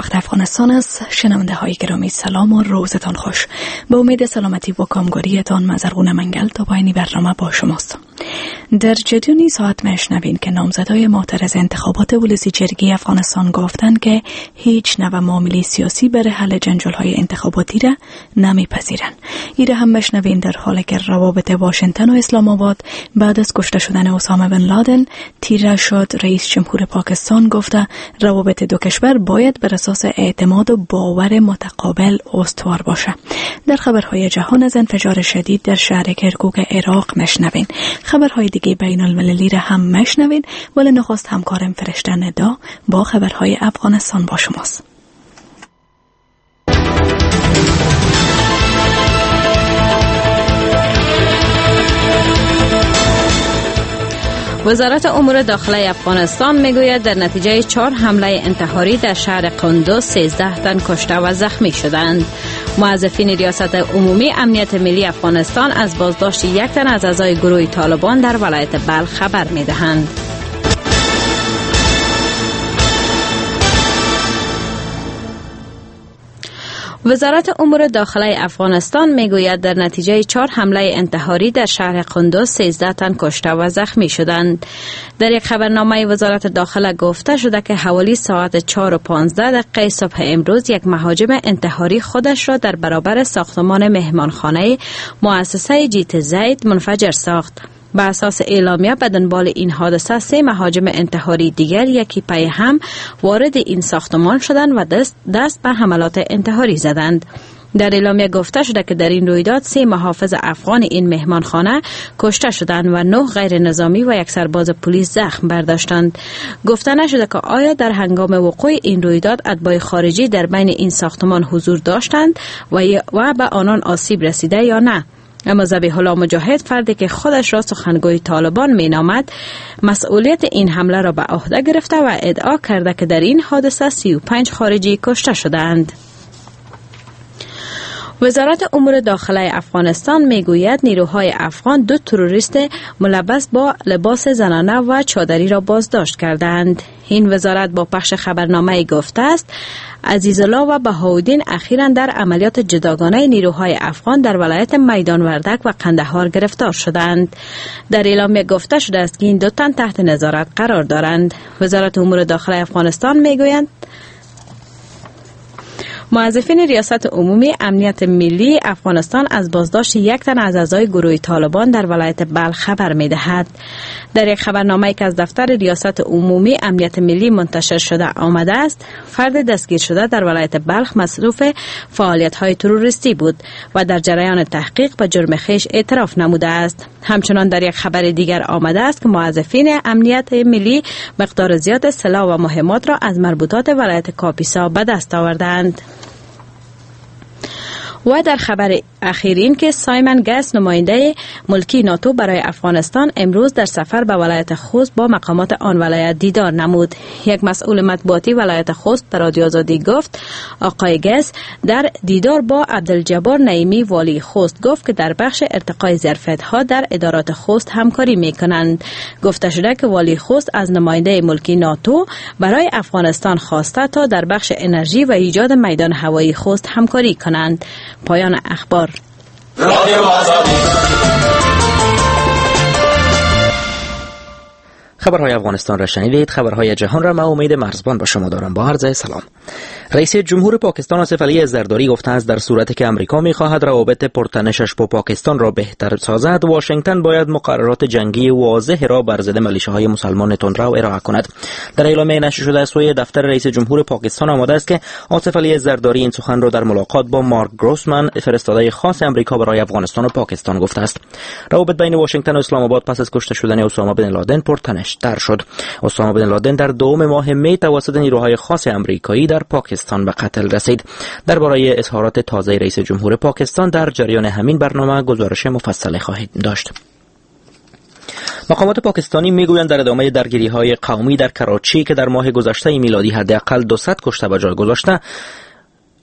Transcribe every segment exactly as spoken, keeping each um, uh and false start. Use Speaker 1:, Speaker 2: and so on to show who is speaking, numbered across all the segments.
Speaker 1: پایتخت افغانستان است. شنونده های گرامی سلام و روزتان خوش. به امید سلامتی و کامگاریتان مزرعون منگل تا پایانی برنامه با شماست. در جریان ساعت میشنوین که نامزدای معترض انتخابات ولسی جرگه افغانستان گفتند که هیچ نوع معامله سیاسی برای حل جنجال های انتخاباتی را نمیپذیرند. ایره هم میشنوین در حالی که روابط واشنگتن و اسلام آباد بعد از کشته شدن اسامه بن لادن تیره شد. رئیس جمهور پاکستان گفته روابط دو کشور باید بر اساس اعتماد و باور متقابل استوار باشه. در خبرهای جهان از انفجار شدید در شهر کرکوک عراق مشنوین. خبرهای دیگه بین المللی را هم مشنوین، ولی نخست همکارم فرشته ندا با خبرهای افغانستان با شماست.
Speaker 2: وزارت امور داخلی افغانستان میگوید در نتیجه چهار حمله انتحاری در شهر قندوز سیزده تن کشته و زخمی شدند. موظفین ریاست عمومی امنیت ملی افغانستان از بازداشت یک تن از اعضای گروه طالبان در ولایت بلخ خبر میدهند. وزارت امور داخلی افغانستان میگوید در نتیجه چهار حمله انتحاری در شهر قندوز سیزده تن کشته و زخمی شدند. در یک خبرنامه وزارت داخله گفته شده که حوالی ساعت چهار و پانزده دقیقه صبح امروز یک مهاجم انتحاری خودش را در برابر ساختمان مهمانخانه مؤسسه جیت زید منفجر ساخت. به اساس اعلامیه به دنبال این حادثه سه مهاجم انتحاری دیگر یکی پی هم وارد این ساختمان شدند و دست, دست به حملات انتحاری زدند. در اعلامیه گفته شده که در این رویداد سه محافظ افغان این مهمانخانه کشته شدند و نه غیر نظامی و یک سرباز پلیس زخم برداشتند. گفته نشده که آیا در هنگام وقوع این رویداد اتباع خارجی در بین این ساختمان حضور داشتند و, و به آنان آسیب رسیده یا نه. اما ذبیح الله مجاهد، فردی که خودش را سخنگوی طالبان می نامد، مسئولیت این حمله را به عهده گرفته و ادعا کرده که در این حادثه سی و پنج خارجی کشته شدند. وزارت امور داخلی افغانستان میگوید نیروهای افغان دو تروریست ملبس با لباس زنانه و چادری را بازداشت کردند. این وزارت با پخش خبرنامه گفته است عزیزالله و بهاءالدین اخیراً در عملیات جداگانه نیروهای افغان در ولایت میدان وردک و قندهار گرفتار شدند. در اعلامیه گفته شده است که این دو تن تحت نظارت قرار دارند. وزارت امور داخلی افغانستان میگویند موظفین ریاست عمومی امنیت ملی افغانستان از بازداشت یک تن از اعضای گروه طالبان در ولایت بلخ خبر می‌دهد. در یک خبرنامه‌ای که از دفتر ریاست عمومی امنیت ملی منتشر شده آمده است، فرد دستگیر شده در ولایت بلخ مصروف فعالیت‌های تروریستی بود و در جریان تحقیق به جرم خویش اعتراف نموده است. همچنان در یک خبر دیگر آمده است که موظفین امنیت ملی مقدار زیاد سلاح و مهمات را از مربوطات ولایت کاپیسا به دست آوردند. و در خبر اخیر این که سایمن گس، نماینده ملکی ناتو برای افغانستان، امروز در سفر به ولایت خوست با مقامات آن ولایت دیدار نمود. یک مسئول مطبوعاتی ولایت خوست در رادیو آزادی گفت آقای گس در دیدار با عبدالجبار نعیمی والی خوست گفت که در بخش ارتقای ظرفیت‌ها در ادارات خوست همکاری می‌کنند. گفته شده که والی خوست از نماینده ملکی ناتو برای افغانستان خواسته تا در بخش انرژی و ایجاد میدان هوایی خوست همکاری کنند. پایان اخبار.
Speaker 3: خبرهای افغانستان را شنیدید. خبرهای جهان را من امید مرزبان با شما دارم. با عرض سلام. رئیس جمهور پاکستان آصف علی زرداری گفته است در صورتی که امریکا می‌خواهد روابط پرتنشش با پاکستان را بهتر سازد، واشنگتن باید مقررات جنگی واضح را بر ضد ملیشه‌های مسلمان تندرو ارائه کند. در اعلامیه نشر شده از سوی دفتر رئیس جمهور پاکستان آمده است که آصف علی زرداری این سخن را در ملاقات با مارک گروسمن، فرستاده خاص امریکا برای افغانستان و پاکستان گفته است. روابط بین واشنگتن و اسلام آباد پس از کشته شدن اسامه بن لادن پرتنش تر شد. اسامه بن لادن در دوم ماه می توسط نیروهای خاص آمریکایی در پاکستان به قتل رسید. درباره اظهارات تازه رئیس جمهور پاکستان در جریان همین برنامه گزارش مفصل خواهید داشت. مقامات پاکستانی میگویند در ادامه درگیری‌های قومی در کراچی که در ماه گذشته میلادی حداقل دویست کشته به جای گذاشته،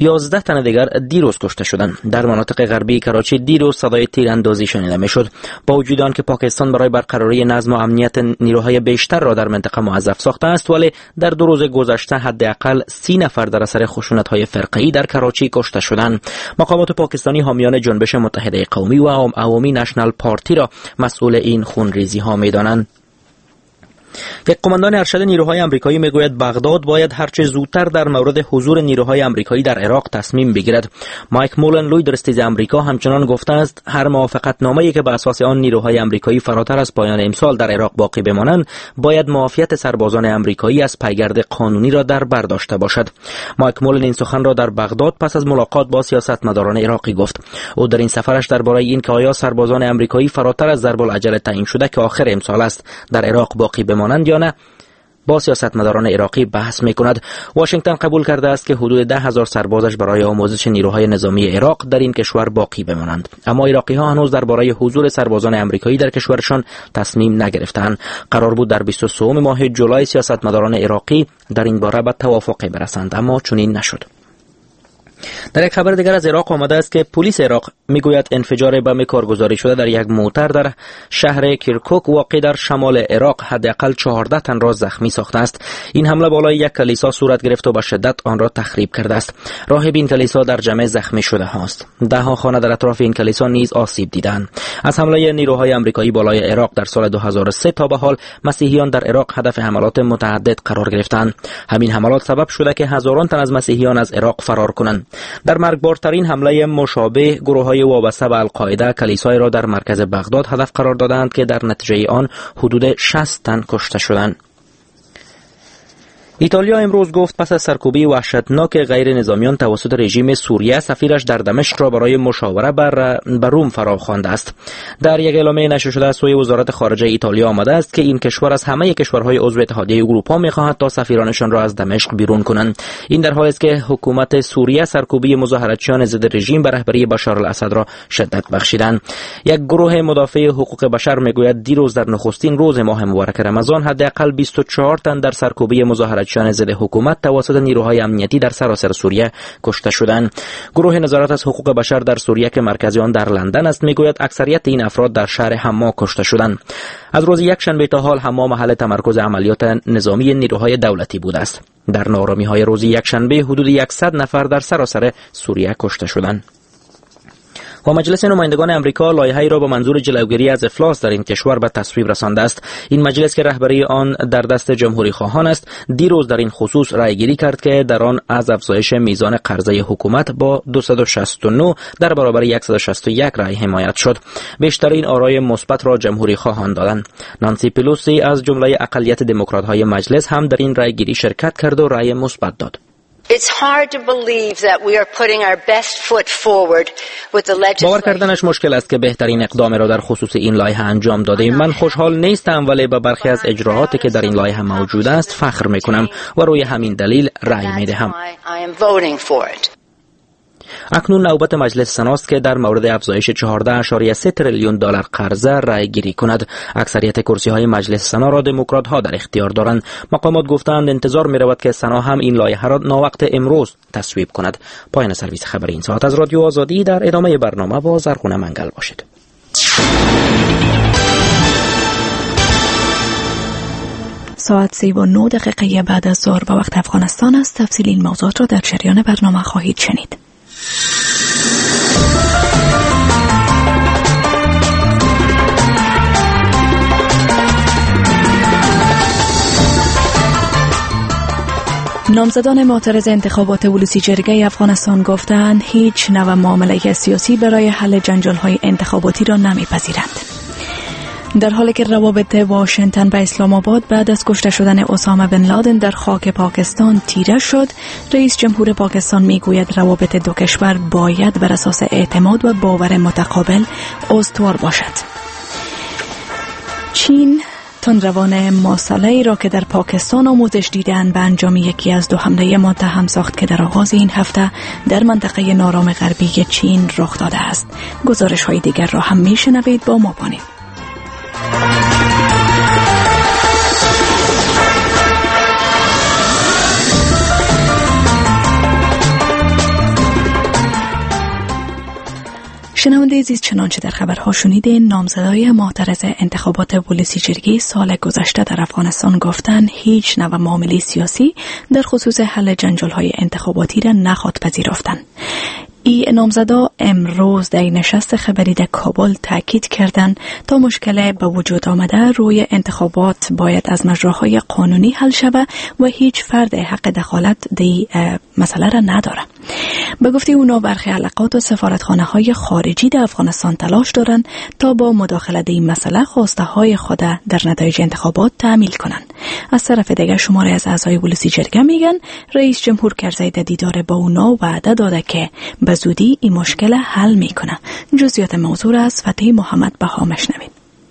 Speaker 3: یازده تن دیگر دیروز کشته شدند. در مناطق غربی کراچی دیروز صدای تیراندازی شنیده میشد. با وجود آنکه پاکستان برای برقراری نظم و امنیت نیروهای بیشتر را در منطقه موظف ساخته است، ولی در دو روز گذشته حداقل سی نفر در اثر خشونت‌های فرقه‌ای در کراچی کشته شدند. مقامات پاکستانی حامیان جنبش متحده قومی و عوامی نشنال پارتی را مسئول این خونریزی‌ها می‌دانند. یک قماندان ارشد نیروهای آمریکایی میگوید بغداد باید هرچه زودتر در مورد حضور نیروهای آمریکایی در عراق تصمیم بگیرد. مایک مولن لوی درستیز آمریکا همچنان گفته است هر موافقتنامه‌ای که به اساس آن نیروهای آمریکایی فراتر از پایان امسال در عراق باقی بمانند باید معافیت سربازان آمریکایی از پیگرد قانونی را در بر داشته باشد. مایک مولن این سخن را در بغداد پس از ملاقات با سیاستمداران عراقی گفت. او در این سفرش درباره اینکه آیا سربازان آمریکایی فراتر از ضرب العجل تعیین شده که آخر امسال است در عراق باقی بمانند یا نه با سیاستمداران عراقی بحث می‌کند. واشنگتن قبول کرده است که حدود ده هزار سربازش برای آموزش نیروهای نظامی عراق در این کشور باقی بمانند، اما عراقی‌ها هنوز درباره حضور سربازان آمریکایی در کشورشان تصمیم نگرفتند. قرار بود در بیست و سه ماه جولای سیاستمداران عراقی در این باره به توافقی برسند، اما چنین نشد. در یک خبر دیگر از عراق آمده است که پلیس عراق میگوید انفجار بم کارگزاری شده در یک موتر در شهر کرکوک واقع در شمال عراق حداقل چهارده تن را زخمی ساخته است. این حمله بالای یک کلیسا صورت گرفت و به شدت آن را تخریب کرده است. راهب این کلیسا در جمع زخمی شده هاست. ده ها خانه در اطراف این کلیسا نیز آسیب دیدند. از حمله نیروهای آمریکایی بالای عراق در سال دو هزار و سه تا به حال مسیحیان در عراق هدف حملات متعدد قرار گرفتند. همین حملات سبب شده که هزاران تن از مسیحیان از عراق فرار کنند. در مرگبارترین حمله مشابه گروه‌های وابسته به القاعده کلیسای را در مرکز بغداد هدف قرار دادند که در نتیجه آن حدود شصت تن کشته شدند. ایتالیا امروز گفت پس از سرکوبی وحشتناک غیر نظامیان توسط رژیم سوریه سفیرش در دمشق را برای مشاوره بر روم فراخوانده است. در یک اعلامیه نشر شده از سوی وزارت خارجه ایتالیا آمده است که این کشور از همه کشورهای عضو اتحادیه اروپا می‌خواهد تا سفیرانشان را از دمشق بیرون کنند. این در حالی است که حکومت سوریه سرکوبی مظاهراتچیان ضد رژیم به رهبری بشار الاسد را شدت بخشیدند. یک گروه مدافع حقوق بشر میگوید دیروز در نخستین روز ماه مبارک رمضان حداقل بیست و چهار تن در سرکوبی مظاهرات چیان ضد حکومت توسط نیروهای امنیتی در سراسر سوریه کشته شدند. گروه نظارت از حقوق بشر در سوریه که مرکز آن در لندن است میگوید اکثریت این افراد در شهر حما کشته شدند. از روز یکشنبه تا حال حما محل تمرکز عملیات نظامی نیروهای دولتی بوده است. در نارامی‌های روز یکشنبه حدود صد نفر در سراسر سوریه کشته شدند. و مجلس نمایندگان امریکا لایحه‌ای را با منظور جلوگیری از افلاس در این کشور به تصویب رسانده است. این مجلس که رهبری آن در دست جمهوری خواهان است دیروز در این خصوص رأیگیری کرد که در آن از افزایش میزان قرضه حکومت با دویست و شصت و نه در برابر صد و شصت و یک رأی حمایت شد. بیشترین آرای مثبت را جمهوری خواهان دادند. نانسی پلوسی از جمله اقلیت دموکرات‌های مجلس هم در این رأیگیری شرکت کرد و رأی مثبت داد.
Speaker 4: It's hard to believe that we are putting our best foot forward with the legislation.
Speaker 3: باور کردنش مشکل است که بهترین اقدام را در خصوص این لایحه انجام دادیم. من خوشحال نیستم ولی به برخی از اجراعاتی که در این لایحه موجود است فخر میکنم و روی همین دلیل رأی میدهم. اکنون نوبت مجلس سناست که در مورد افزایش چهارده ممیز سه تریلیون دلار قرضه رأی گیری کند. اکثریت کرسی های مجلس سنا را دموکرات ها در اختیار دارند. مقامات گفتند انتظار می رود که سنا هم این لایحه را ناوقت امروز تصویب کند. پایان سرویس خبری این ساعت از رادیو آزادی. در ادامه برنامه با زرغونه منگل باشید.
Speaker 1: ساعت سی و نه دقیقه بعد از ظهر به وقت افغانستان است. تفصیل این موضوعات را در جریان برنامه خواهید شنید. نامزدان معترض انتخابات ولوسی جرگه افغانستان گفتند هیچ نوع معامله سیاسی برای حل جنجال‌های انتخاباتی را نمی‌پذیرند. در حالی که روابط واشنگتن و اسلام آباد بعد از کشته شدن اسامه بن لادن در خاک پاکستان تیره شد، رئیس جمهور پاکستان میگوید روابط دو کشور باید بر اساس اعتماد و باور متقابل استوار باشد. چین تندروان ماساله‌ای را که در پاکستان آموزش دیدند به انجام یکی از دو حمله متهم ساخت که در آغاز این هفته در منطقه نارام غربی چین رخ داده است. گزارش‌های دیگر را هم میشنوید، با ما باشید. شنونده عزیز، چنانچه در خبرها شنیدین، نامزدای معترض انتخابات ولسی جرگی سال گذشته در افغانستان گفتند هیچ نوع معامله سیاسی در خصوص حل جنجال‌های انتخاباتی را نخواهد پذیرفتند. ای نامزدا امروز در نشست خبری در کابل تاکید کردند تا مشکل به وجود آمده روی انتخابات باید از مجراهای قانونی حل شود و هیچ فرد حق دخالت دی مسئله را نداره. به گفته اونا برخی حلقات و سفارتخانه های خارجی در افغانستان تلاش دارند تا با مداخله در این مسئله خواسته های خود در نتایج انتخابات تعمیل کنند. از طرف دیگر شماره از اعضای ولسی جرگه میگن رئیس جمهور کرزی در دیدار با اونا وعده داده که به زودی این مشکل حل میکنه. جزئیات موضوع را از فتحی محمد بها مشنوید.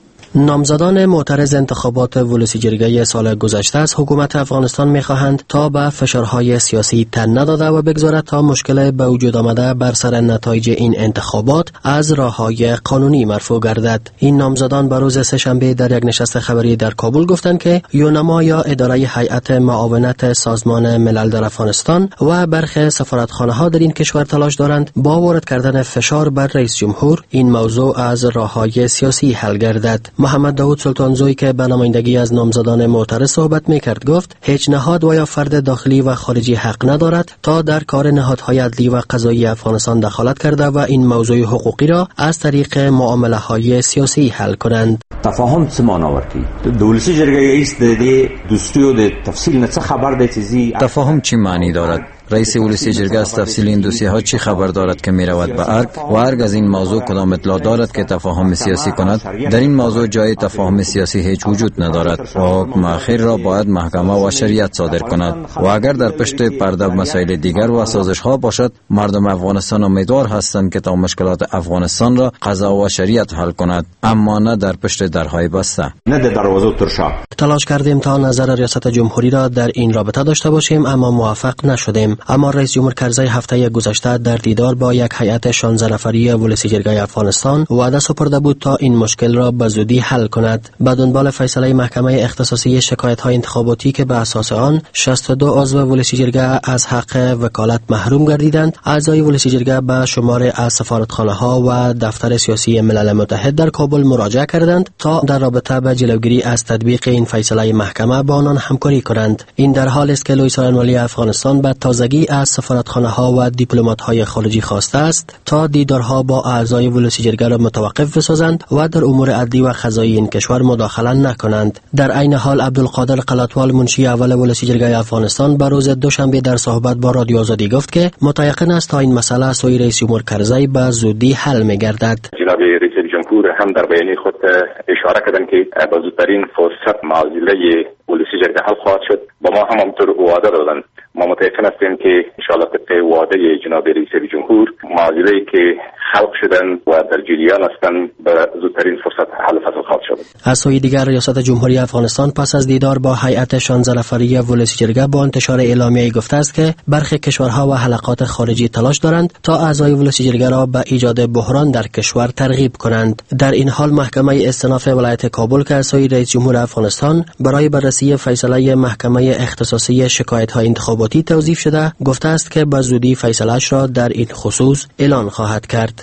Speaker 5: نامزدان معترض انتخابات ولسی جرگه سال گذشته از حکومت افغانستان می‌خواهند تا به فشارهای سیاسی تن نداده و بگذارد تا مشکل به وجود آمده بر سر نتایج این انتخابات از راه‌های قانونی مرفوع گردد. این نامزدان به روز سه‌شنبه در یک نشست خبری در کابل گفتند که یونما یا اداره هیئت معاونت سازمان ملل در افغانستان و برخی سفارتخانه‌ها در این کشور تلاش دارند با وارد کردن فشار بر رئیس جمهور این موضوع از راه‌های سیاسی حل گردد. محمد داود سلطانزوی که به نمایندگی از نامزدان معترض صحبت می‌کرد گفت هیچ نهاد و یا فرد داخلی و خارجی حق ندارد تا در کار نهادهای عدلی و قضایی افغانستان دخالت کرده و این موضوع حقوقی را از طریق معامله‌های سیاسی حل کنند.
Speaker 6: تفاهم څه معنا ورکوي؟ د ولسی جرګې رئیس د دې دوستیو د تفصیل نه څه خبر دی چې
Speaker 7: تفاهم چی معنی دارد؟ رئیس ولسی جرگه از تفصیل این دوسیه ها چی خبر دارد که می رود به ارگ و ارگ از این موضوع کدام اطلاع دارد که تفاهم سیاسی کند؟ در این موضوع جای تفاهم سیاسی هیچ وجود ندارد و حکم اخیر را باید محکمه و شریعت صادر کند و اگر در پشت پرده مسائل دیگر و سازش ها باشد، مردم افغانستان امیدوار هستند که تا مشکلات افغانستان را قضا و شریعت حل کند، اما نه در پشت درهای بسته.
Speaker 6: نه در دروازه ترشا.
Speaker 5: تلاش کردیم تا نظر ریاست جمهوری را در این رابطه داشته باشیم اما موفق نشدیم. اما رئیس جمهور کرزی هفته گذشته در دیدار با یک هیئت شانزده نفری ولسی جرگه افغانستان وعده سپرده بود تا این مشکل را به زودی حل کند. به دنبال فیصله محکمه اختصاصی شکایت‌های انتخاباتی که به اساس آن شصت و دو عضو ولسی جرگه از حق وکالت محروم گردیدند، اعضای ولسی جرگه به شمار از سفارتخانه‌ها و دفتر سیاسی ملل متحد در کابل مراجعه کردند تا در رابطه با جلوگیری از تطبیق این فیصله محکمه با آنان همکاری کنند. این در حالی است که لوی سخنوری افغانستان به تازگی از سفارتخانه‌ها و دیپلمات‌های خارجی خواسته است تا دیدارها با اعضای ولسی جرگه را متوقف بسازند و در امور عدلی و قضایی این کشور مداخله نکنند. در عین حال عبدالقادر قلاتوال منشی اول ولسی جرگه افغانستان به روز دوشنبه در صحبت با رادیو آزادی گفت که متيقن است تا این مسئله سوی رئیس جمهور کرزی به زودی حل می‌گردد.
Speaker 8: جناب رئیس جمهور هم در بیانیه خود اشاره کردند که با زودترین فرصت معضله ولسی جرگه حل خواهد شد. با ما هم همونطور وعده دادند. ما متيقن هستیم که انشاءالله طبق وعده جناب رئیس جمهور معضله‌ای که خلق شدن و در جریان هستند به زودترین فرصت حل فصل خواهد شد.
Speaker 5: از سوی دیگر ریاست جمهوری افغانستان پس از دیدار با هیئت شانزده نفری ولسی جرگه با انتشار اعلامیه‌ای گفته است که برخی کشورها و حلقات خارجی تلاش دارند تا اعضای ولسی جرگه را به ایجاد بحران در کشور ترغیب کنند. در این حال محکمه استئناف ولایت کابل که از سوی رئیس جمهور افغانستان برای بررسی فیصله محکمه اختصاصی شکایت‌های انتخاباتی توظیف شده، گفته است که به زودی فیصله‌اش را در این خصوص اعلان خواهد کرد.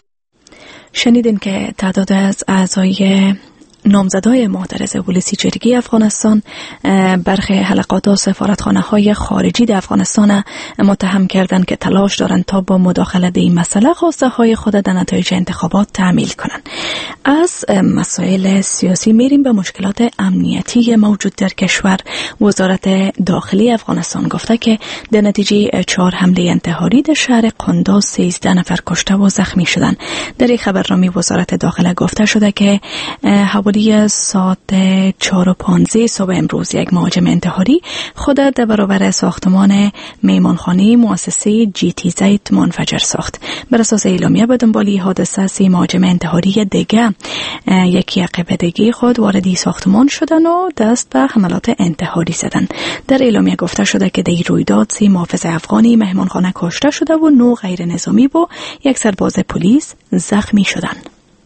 Speaker 1: شنیدین که تعداد از اعضای نامزدای معترض ولسی جرگه افغانستان برخی حلقات و سفارتخانه‌های خارجی در افغانستان متهم کردند که تلاش دارند تا با مداخله در این مسئله خواسته های خود در نتایج انتخابات تعمیل کنند. از مسائل سیاسی میریم به مشکلات امنیتی موجود در کشور. وزارت داخلی افغانستان گفته که در نتیجه چهار حمله انتحاری در شهر قندوز سیزده نفر کشته و زخمی شدند. در این خبرنامه وزارت داخله گفته شده که حوالی ساعت چهار و پانزده صبح امروز یک مهاجم انتحاری خود در برابر ساختمان میمانخانه مؤسسه جی تی زید منفجر ساخت. بر اساس اعلامیه به دنبال حادثه سی مهاجم انتحاری دیگه یکی عقب دیگه خود وارد ساختمان شدن و دست به حملات انتحاری زدن. در اعلامیه گفته شده که در رویداد سی محافظ افغانی مهمانخانه کشته شده و نه غیر نظامی و یک سرباز پلیس زخمی شدند.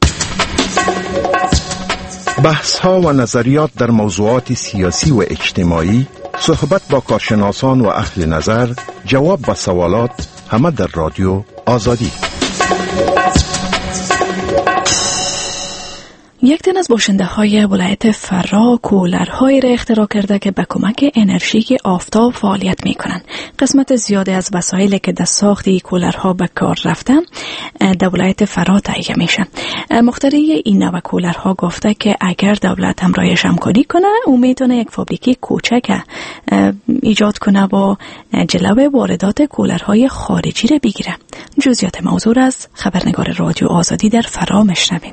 Speaker 9: بحث ها و نظریات در موضوعات سیاسی و اجتماعی، صحبت با کارشناسان و اهل نظر، جواب به سوالات، همه در رادیو آزادی.
Speaker 1: یک تن از باشنده های ولایت فرا کولرهایی را اختراع کرده که به کمک انرژی آفتاب فعالیت می کنند. قسمت زیادی از وسایلی که در ساخت کولرها به کار رفته در ولایت فرا تهیه میشه. مخترع این نوع کولرها گفته که اگر دولت همراهش همکاری کنه او میتونه یک فابریکه کوچک ایجاد کنه و جلو واردات کولرهای خارجی را بگیره. جزئیات موضوع از خبرنگار رادیو آزادی در فرا میشنوین.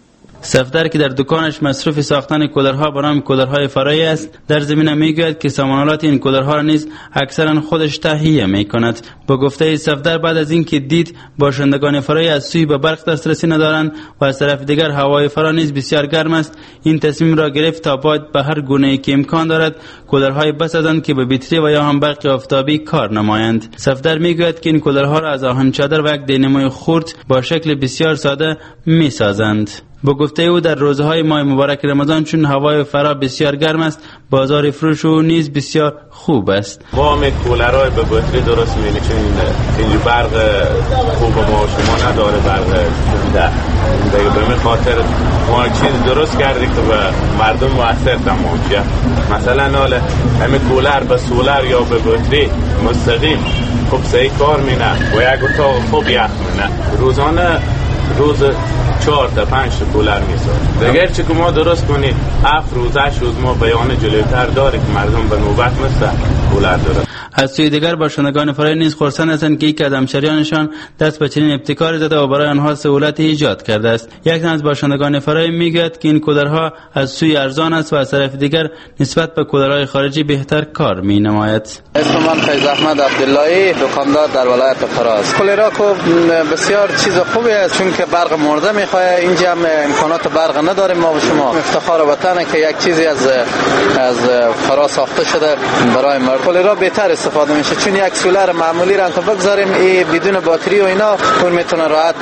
Speaker 10: صفدر که در دکانش مصروف ساختن کولرها به نام کولرهای فرایی است، در زمینه میگوید که سامانالات این کولرها را نیز اکثرا خودش تهیه میکند. با گفته صفدر بعد از اینکه دید باشندگان فرایی از سوی به برق دسترسی ندارند و از طرف دیگر هوای فرا نیز بسیار گرم است، این تصمیم را گرفت تا باید به هر گونه‌ای که امکان دارد کولرهای بسازند که به بطری و یا هم برق آفتابی کار نمایند. صفدر میگوید که این کولرها را از آهن چادر و یک دینموی خرد با شکل بسیار ساده میسازند. با گفته او در روزهای ماه مبارک رمضان چون هوای فرا بسیار گرم است، بازار فروش او نیز بسیار خوب است.
Speaker 11: ما هم کولرهای به بطری درست می‌کنیم چون اینجا برق خوب ما شما نداره، برق شده دیگه به این خاطر ما چیز درست کردیم که به مردم مؤثر تمام شه. مثلا حالا همین کولر به سولر یا به بطری مستقیم خوب صحیح کار مینه و یک اتاق خوب یخ مینه. روزانه روز چهار تا پنج تا کولر میسازه. اگر چه که ما درست کنیم هفت روز هشت روز ما بیان جلوتر داره که مردم به نوبت مثل کولر داره.
Speaker 10: از سوی دیگر باشندگان فرای نیز خرسند هستند که یک از همشریانشان دست به چنین ابتکار زده و برای آنها سهولت ایجاد کرده است. یک تن از باشندگان فرای میگوید که این کولرها از سوی ارزان است و از طرف دیگر نسبت به کولرهای خارجی بهتر کار می نماید.
Speaker 12: اسم من فیض احمد عبداللهی، دکاندار در ولایت فرا است. کولرها خوب بسیار چیز خوبی است چون که برق مرده میخواد. اینجا هم امکانات برق نداریم ما و شما. افتخار وطنه که یک چیزی از از فرا ساخته شده برای مردم. کولرها بهتر استفاده میشه چون یک سولر معمولی را که بگذاریم ای بدون باتری و اینا اون میتونه راحت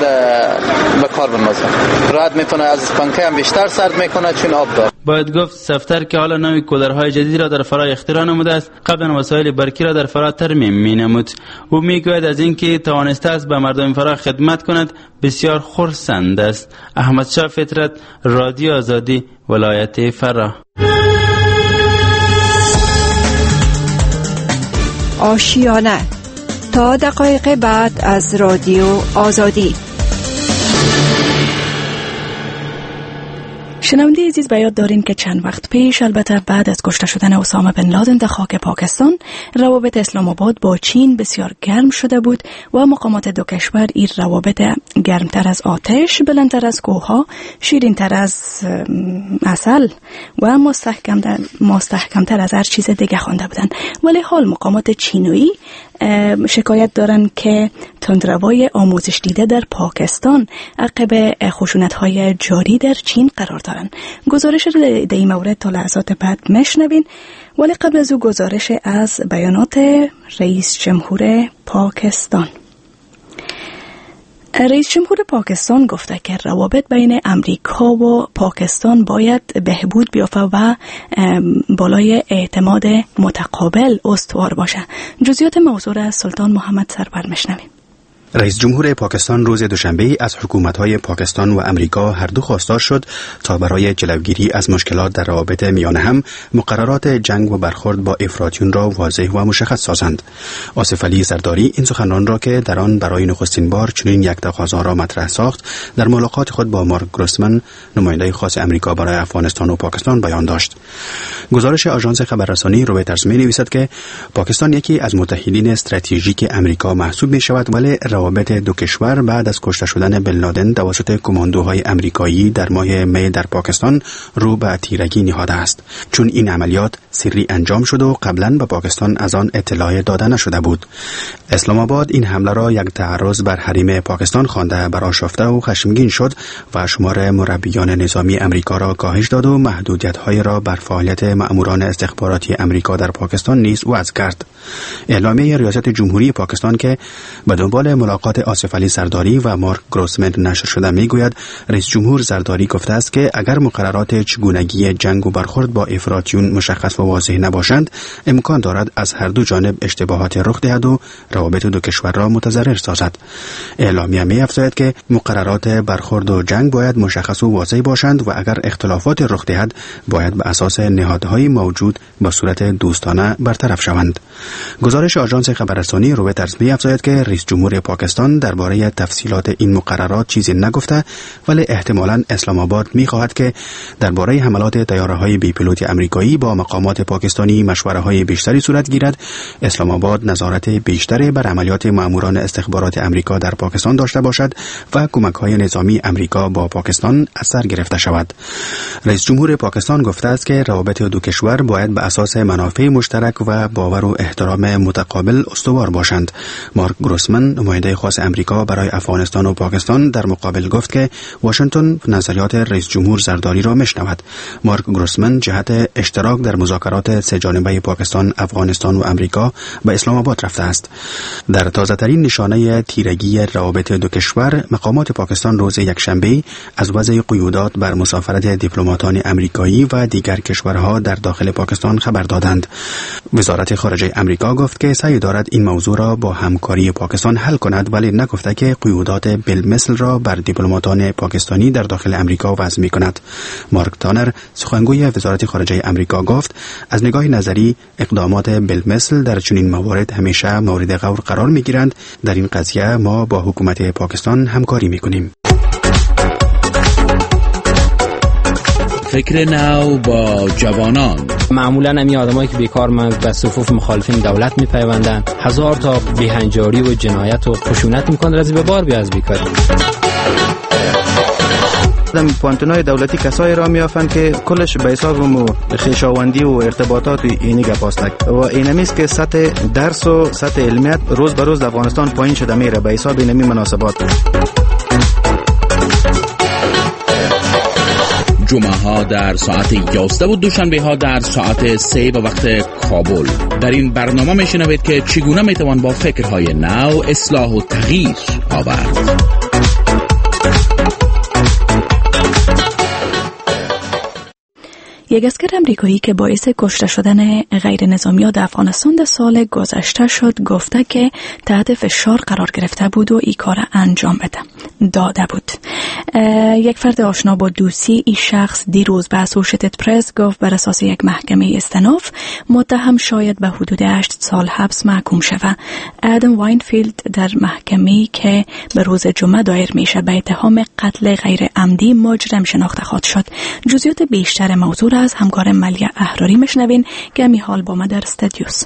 Speaker 12: به کار بندازه. راحت میتونه از پنکه هم بیشتر سرد میکنه چون آب داره.
Speaker 10: باید گفت صفدر که حالا نوع کولرهای جدیدی را در فرا اختراع نموده است، قبلا وسایل برقی را در فرا ترمیم مینمود. او میگوید از اینکه توانسته است به مردم فرا خدمت کند بسیار خرسند است. احمد شاه فطرت، رادیو آزادی، ولایت فرا.
Speaker 13: آشیانه تا دقایق بعد از رادیو آزادی.
Speaker 1: شنونده عزیز به یاد دارین که چند وقت پیش البته بعد از کشته شدن اسامه بن لادن در خاک پاکستان روابط اسلام آباد با چین بسیار گرم شده بود و مقامات دو کشور این روابط گرمتر از آتش، بلندتر از کوهها، شیرینتر از عسل و مستحکمتر مستحکمتر از هر چیز دیگه خوانده بودن. ولی حال مقامات چینی شکایت دارن که تندروای آموزش دیده در پاکستان عقب خشونت‌های جاری در چین قرار دارن. گزارش را در این مورد تا لحظات بعد میشنوین، ولی قبل از او گزارش از بیانات رئیس جمهور پاکستان. رئیس جمهور پاکستان گفته که روابط بین امریکا و پاکستان باید بهبود بیافته و بالای اعتماد متقابل استوار باشه. جزئیات موضوع از سلطان محمد سرور میشنویم.
Speaker 14: رئیس جمهور پاکستان روز دوشنبه از حکومت‌های پاکستان و امریکا هر دو خواستار شد تا برای جلوگیری از مشکلات در روابط میان هم مقررات جنگ و برخورد با افراطیون را واضح و مشخص سازند. آصف علی زرداری این سخنان را که در آن برای نخستین بار چنین یک تقاضا را مطرح ساخت در ملاقات خود با مارک گروسمن، نماینده خاص امریکا برای افغانستان و پاکستان بیان داشت. گزارش آژانس خبررسانی رویترز می‌نویسد که پاکستان یکی از متحدین استراتژیک امریکا محسوب می‌شود، ولی روابط دو کشور بعد از کشته شدن بن لادن توسط کماندوهای امریکایی در ماه می در پاکستان رو به تیرگی نهاده است، چون این عملیات سری انجام شد و قبلا به پاکستان از آن اطلاع داده نشده بود. اسلام آباد این حمله را یک تعرض بر حریم پاکستان خوانده برآشفته و خشمگین شد و شمار مربیان نظامی امریکا را کاهش داد و محدودیت‌های را بر فعالیت مأموران استخباراتی امریکا در پاکستان نیز وضع کرد. اعلامیه ریاست جمهوری پاکستان که به دنبال ملاقات آصف علی زرداری و مارک گروسمن نشر شده میگوید رئیس جمهور زرداری گفته است که اگر مقررات چگونگی جنگ و برخورد با افراطیون مشخص و واضح نباشند، امکان دارد از هر دو جانب اشتباهات رخ دهد و روابط دو کشور را متضرر سازد. اعلامیه می‌افزاید که مقررات برخورد و جنگ باید مشخص و واضح باشند و اگر اختلافات رخ دهد باید به اساس نهادهای موجود به صورت دوستانه برطرف شوند. گزارش آژانس خبررسانی رویترز می‌افزاید که رئیس جمهور پاکستان درباره تفصیلات این مقررات چیزی نگفته، ولی احتمالاً اسلام آباد می‌خواهد که درباره حملات طیاره‌های بی پیلوت آمریکایی با مقامات پاکستانی مشوره‌های بیشتری صورت گیرد. اسلام آباد نظارت بیشتری بر عملیات ماموران استخبارات آمریکا در پاکستان داشته باشد و کمک‌های نظامی آمریکا با پاکستان از سر گرفته شود. رئیس جمهور پاکستان گفته است که روابط دو کشور باید به اساس منافع مشترک و باور و احترام متقابل استوار باشند. مارک گروسمن نماینده خاص آمریکا برای افغانستان و پاکستان در مقابل گفت که واشنگتن نظریات رئیس جمهور زرداری را میشنود. مارک گروسمن جهت اشتراک در مذاکرات سه جانبه پاکستان، افغانستان و آمریکا به اسلام آباد رفته است. در تازه‌ترین نشانه تیرگی روابط دو کشور، مقامات پاکستان روز یکشنبه از وضع قیودات بر مسافرت دیپلماتان آمریکایی و دیگر کشورها در داخل پاکستان خبر دادند. وزارت خارجه آمریکا گفت که سعی دارد این موضوع را با همکاری پاکستان حل کند، ولی نگفته که قیودات بالمثل را بر دیپلماتان پاکستانی در داخل آمریکا وضع می‌کند. مارک تانر سخنگوی وزارت خارجه آمریکا گفت از نگاه نظری اقدامات بالمثل در چنین موارد همیشه مورد غور قرار می‌گیرند. در این قضیه ما با حکومت پاکستان همکاری می‌کنیم.
Speaker 15: فکر نو با جوانان.
Speaker 16: معمولا امی آدمایی که بیکارمند به صفوف مخالفین دولت میپیوندن، هزار تا بی‌هنجاری و جنایت و خشونت میکنن، رزی به بار بیا از بیکاری.
Speaker 17: در پانتونای دولتی کسایی را میافن که کلش به حساب خویشاوندی و ارتباطات اینی گپاستک و اینمیست که سطح درس و سطح علمیت روز به روز در افغانستان پایین شده میره به حساب اینمی مناسبات.
Speaker 15: جمعه ها در ساعت یازده و دوشنبه ها در ساعت سه به وقت کابل. در این برنامه میشنوید که چگونه میتوان با فکرهای نو اصلاح و تغییر آورد.
Speaker 1: یک اسکر امریکایی که باعث کشته شدن غیر نظامیان در افغانستان در سال گذشته شد گفته که تحت فشار قرار گرفته بود و این کار انجام بده داده بود. یک فرد آشنا با دوستی این شخص دیروز به اسوشیتد پرس گفت بر اساس یک محکمه استناف متهم شاید به حدود هشت سال حبس محکوم شود. ادم واینفیلد در محکمه که به روز جمعه دایر میشه به اتهام قتل غیر عمدی مجرم شناخته خواهد شد. جزئیات بیشتر موضوع از همکار ملیه احراری مشنوین که می حال با ما در استودیوس.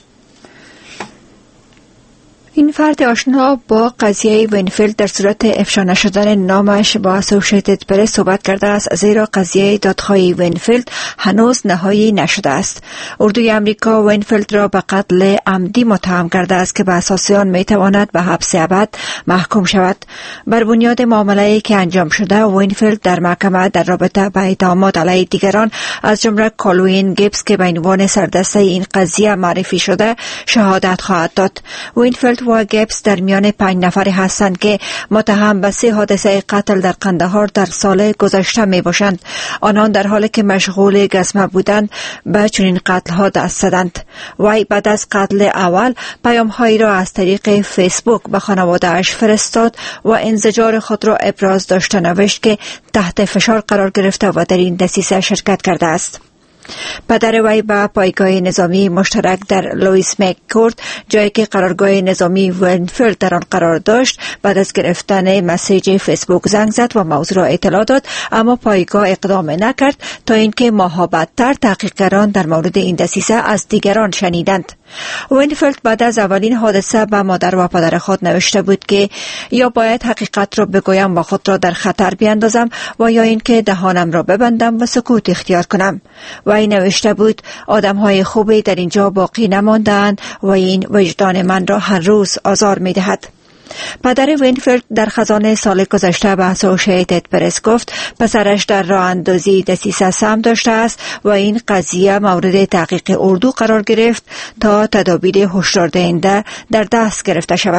Speaker 13: این فرد آشنا با قضیه وینفیلد در صورت افشا نشدن نامش با اسوشیتد پرس صحبت کرده است، زیرا قضیه دادخواهی وینفیلد هنوز نهایی نشده است. اردوی آمریکا وینفیلد را به قتل عمدی متهم کرده است که به اساس آن می تواند به حبس ابد محکوم شود. بر بنیاد معامله‌ای که انجام شده، وینفیلد در محکمه در رابطه با اتهامات علیه دیگران از جمله کالوین گیبز که به عنوان سردسته این قضیه معرفی شده شهادت خواهد داد. وینفیلد و گیبز در میان پنج نفری هستند که متهم به سه حادثه قتل در قندهار در سال گذشته می باشند. آنان در حالی که مشغول گزمه بودند به چنین قتل ها دست زدند. وی بعد از قتل اول پیام هایی را از طریق فیسبوک به خانواده اش فرستاد و انزجار خود را ابراز داشته نوشت که تحت فشار قرار گرفته و در این دسیسه شرکت کرده است. پدر وی به پایگاه نظامی مشترک در لوئیس مککورد، جایی که قرارگاه نظامی وینفیلد در آن قرار داشت، بعد از گرفتن مسیج فیسبوک زنگ زد و موضوع را اطلاع داد، اما پایگاه اقدام نکرد تا اینکه ماه‌ها بعدتر تحقیقگران در مورد این دسیسه از دیگران شنیدند. وینفیلد بعد از اولین حادثه به مادر و پدر خود نوشته بود که یا باید حقیقت را بگویم و خود را در خطر بیاندازم و یا اینکه دهانم را ببندم و سکوت اختیار کنم. و این نوشته بود آدم‌های خوبی در اینجا باقی نماندند و این وجدان من را هر روز آزار می‌دهد. پدر وینفیلد در خزانه سال گذشته به اسوشیتد پرس گفت پسرش در راه اندازی دسیسه سهم داشته است و این قضیه مورد تحقیق اردو قرار گرفت تا تدابیر هشدار دهنده در دست گرفته شود.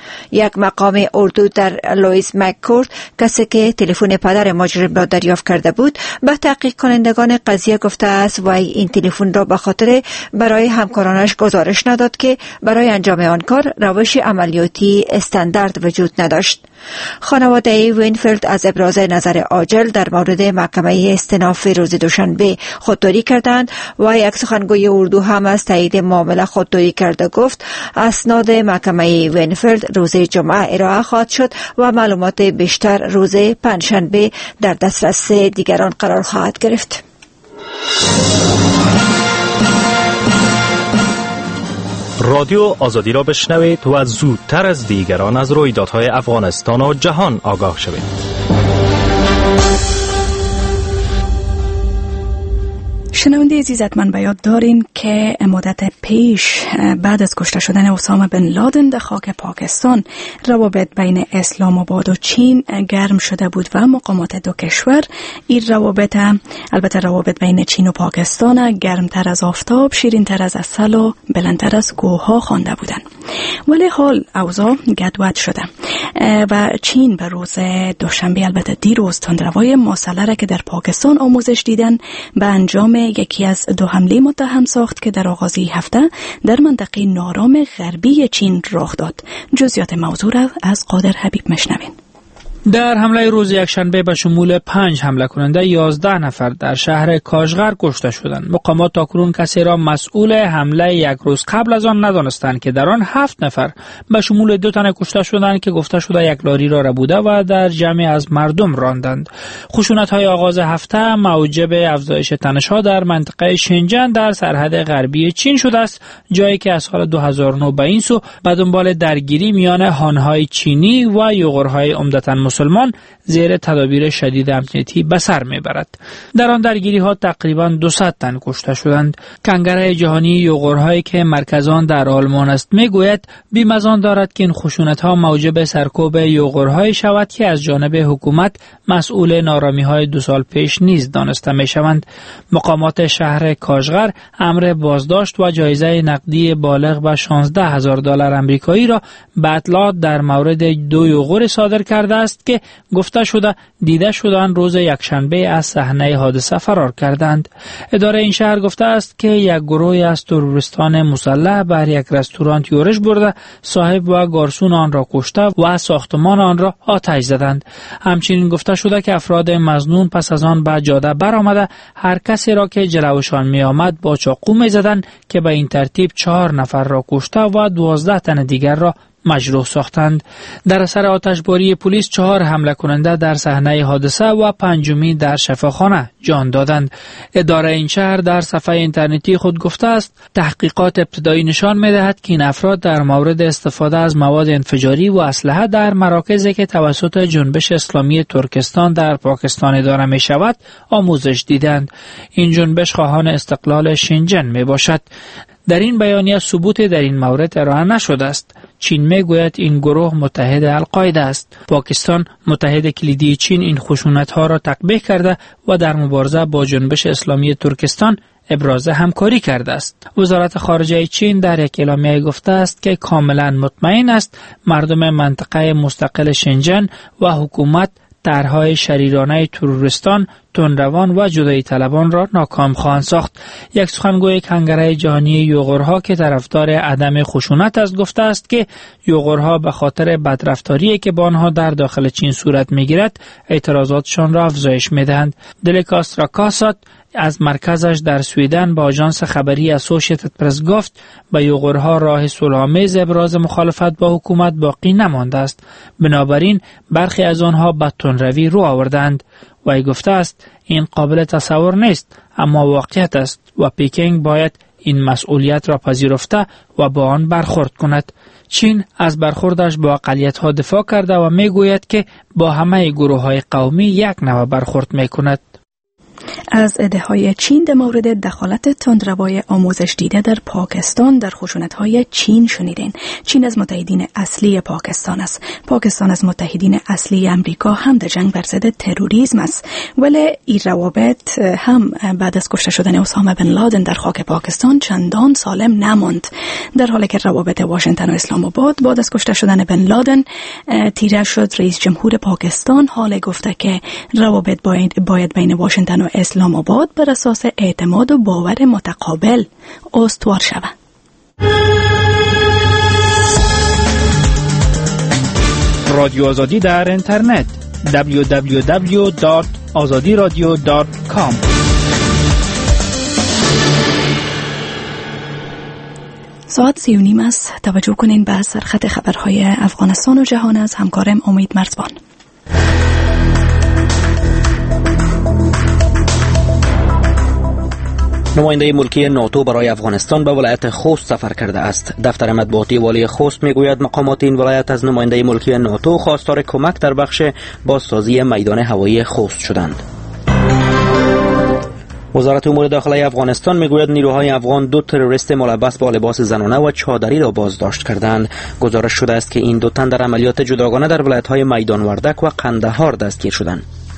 Speaker 13: یک مقام اردو در لوئیس مککورد، کسی که تلفن پدر مجرم را دریافت کرده بود، به تحقیق کنندگان قضیه گفته است و این تلفن را به خاطر برای همکارانش گزارش نداد که برای انجام آن کار روش عملیاتی استاندارد وجود نداشت. خانواده وینفیلد از ابراز نظر عاجل در مورد محکمه استئناف روز دوشنبه خودداری کردند و یک سخنگوی اردو هم از تایید معامله خودداری کرده گفت اسناد محکمه وینفیلد روز جمعه ارائه خواهد شد و معلومات بیشتر روز پنجشنبه در دسترس دیگران قرار خواهد گرفت.
Speaker 18: رادیو آزادی را بشنوید و زودتر از دیگران از رویدادهای افغانستان و جهان آگاه شوید.
Speaker 1: شنونده عزیزتمند به یاد دارین که مدت پیش بعد از کشته شدن اسامه بن لادن در خاک پاکستان روابط بین اسلام آباد و چین گرم شده بود و مقامات دو کشور این روابط، البته روابط بین چین و پاکستان، گرمتر از آفتاب، شیرینتر از عسل و بلندتر از کوه‌ها خوانده بودند. ولی حال اوضاع گدوت شده و چین به روز دوشنبه، البته دیروز، تندروای مسلح را که در پاکستان آموزش دیدن به انجام یکی از دو حمله متهم ساخت که در آغاز هفته در منطقه نارام غربی چین رخ داد. جزئیات موضوع را از قادر حبیب مشنوین.
Speaker 19: در حمله روز یکشنبه به شمول پنج حمله کننده یازده نفر در شهر کاشغر کشته شدند. مقامات تاکنون کسی را مسئول حمله یک روز قبل از آن ندانستند که در آن هفت نفر به شمول دو تن کشته شدند که گفته شده یک لاری را ربوده و در جمع از مردم راندند. خشونت‌های آغاز هفته موجب افزایش تنش‌ها در منطقه شنجن در سرحد غربی چین شده است، جایی که از سال دو هزار و نه به این سو به دنبال درگیری میان هان‌های چینی و یغورهای عمدتاً مسلمان زیر تدابیر شدید امنیتی به سر میبرد. در آن درگیری ها تقریباً دویست تن کشته شدند. کنگره جهانی یغورهایی که مرکز آن در آلمان است میگوید بی‌مزان دارد که این خشونت ها موجب سرکوب یغورهایی شود که از جانب حکومت مسئول نارامی های دو سال پیش نیز دانسته میشوند. مقامات شهر کاشغر امر بازداشت و جایزه نقدی بالغ به شانزده هزار دلار آمریکایی را به اطلاعات در مورد دو یغور صادر کرده است که گفته شده دیده شدن روز یکشنبه از صحنه حادثه فرار کردند. اداره این شهر گفته است که یک گروه از تروریستان مسلح بر یک رستوران یورش برده، صاحب و گارسون آن را کشته و ساختمان آن را آتش زدند. همچنین گفته شده که افراد مظنون پس از آن به جاده برآمده هر کسی را که جلوشان می آمد با چاقو می زدند که به این ترتیب چهار نفر را کشته و دوازده تن دیگر را مجروح ساختند. در اثر آتشباری پلیس چهار حمله کننده در صحنه حادثه و پنجمی در شفاخانه جان دادند. اداره این شهر در صفحه اینترنتی خود گفته است تحقیقات ابتدایی نشان می‌دهد که این افراد در مورد استفاده از مواد انفجاری و اسلحه در مراکزی که توسط جنبش اسلامی ترکستان در پاکستان اداره می‌شود آموزش دیدند. این جنبش خواهان استقلال شنجن میباشد. در این بیانیه ثبوتی در این مورد ارائه نشده است. چین میگوید این گروه متحد القاعده است. پاکستان متحد کلیدی چین این خشونت‌ها را تقبیح کرده و در مبارزه با جنبش اسلامی ترکستان ابراز همکاری کرده است. وزارت خارجه چین در یک اعلامیه گفته است که کاملا مطمئن است مردم منطقه مستقل شنجن و حکومت طرح‌های شریرانه تروریستان، تندروان و جدایی طلبان را ناکام خواهند ساخت. یک سخنگوی کنگره جهانی یغورها که طرفدار عدم خشونت است گفته است که یغورها به خاطر بدرفتاری که با آنها در داخل چین صورت می‌گیرد اعتراضاتشان را افزایش می‌دهند. دلکاس راکاسات از مرکزش در سویدن با آژانس خبری اسوشیتد پرس گفت به یغورها راه صلح‌آمیز ابراز مخالفت با حکومت باقی نمانده است. بنابراین برخی از آنها به تندروی رو آوردند. وی گفته است این قابل تصور نیست اما واقعیت است و پکینگ باید این مسئولیت را پذیرفته و با آن برخورد کند. چین از برخوردش با اقلیت‌ها دفاع کرده و میگوید که با همه گروه‌های قومی یک نوع برخورد میکند.
Speaker 1: از ادعاهای چین در مورد دخالت تندروای آموزش دیده در پاکستان در خشونت‌های چین شنیدین. چین از متحدین اصلی پاکستان است. پاکستان از متحدین اصلی امریکا هم در جنگ بر ضد تروریسم است. ولی این روابط هم بعد از کشته شدن اسامه بن لادن در خاک پاکستان چندان سالم نماند. در حالی که روابط واشنگتن و اسلام آباد بعد از کشته شدن بن لادن تیره شد، رئیس جمهور پاکستان حال گفته که روابط باید, باید بین واشنگتن و اسلام آباد بر اساس اعتماد و باور متقابل استوار شود.
Speaker 19: رادیو آزادی در اینترنت دبلیو دبلیو دبلیو دات آزادی رادیو دات کام.
Speaker 1: ساعت سی و نیم است. توجه کنین به سرخط خبرهای افغانستان و جهان از همکارم امید مرزبان.
Speaker 3: نماینده ملکی ناتو برای افغانستان به ولایت خوست سفر کرده است. دفتر مطبوعاتی والی خوست میگوید مقامات این ولایت از نماینده ملکی ناتو خواستار کمک در بخش بازسازی میدان هوایی خوست شدند. وزارت امور داخلی افغانستان میگوید نیروهای افغان دو تروریست ملبس با لباس زنانه و چادری را بازداشت کردند. گزارش شده است که این دو تن در عملیات جداگانه در ولایت‌های میدان وردک و قندهار دستگیر شدند.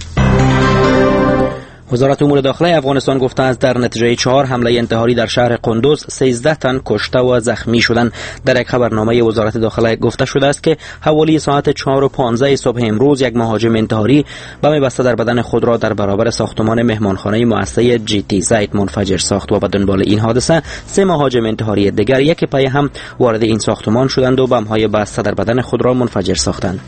Speaker 3: وزارت امور داخلی افغانستان گفته است در نتیجه چهار حمله انتحاری در شهر قندوز سیزده تن کشته و زخمی شدند. در یک خبرنامه وزارت داخلی گفته شده است که حوالی ساعت چهار و پانزده صبح امروز یک مهاجم انتحاری بم بسته در بدن خود را در برابر ساختمان مهمانخانه مؤسسه جی تی زید منفجر ساخت و به دنبال این حادثه سه مهاجم انتحاری دیگر یک پای هم وارد این ساختمان شدند و بم‌های بسته در بدن خود را منفجر ساختند.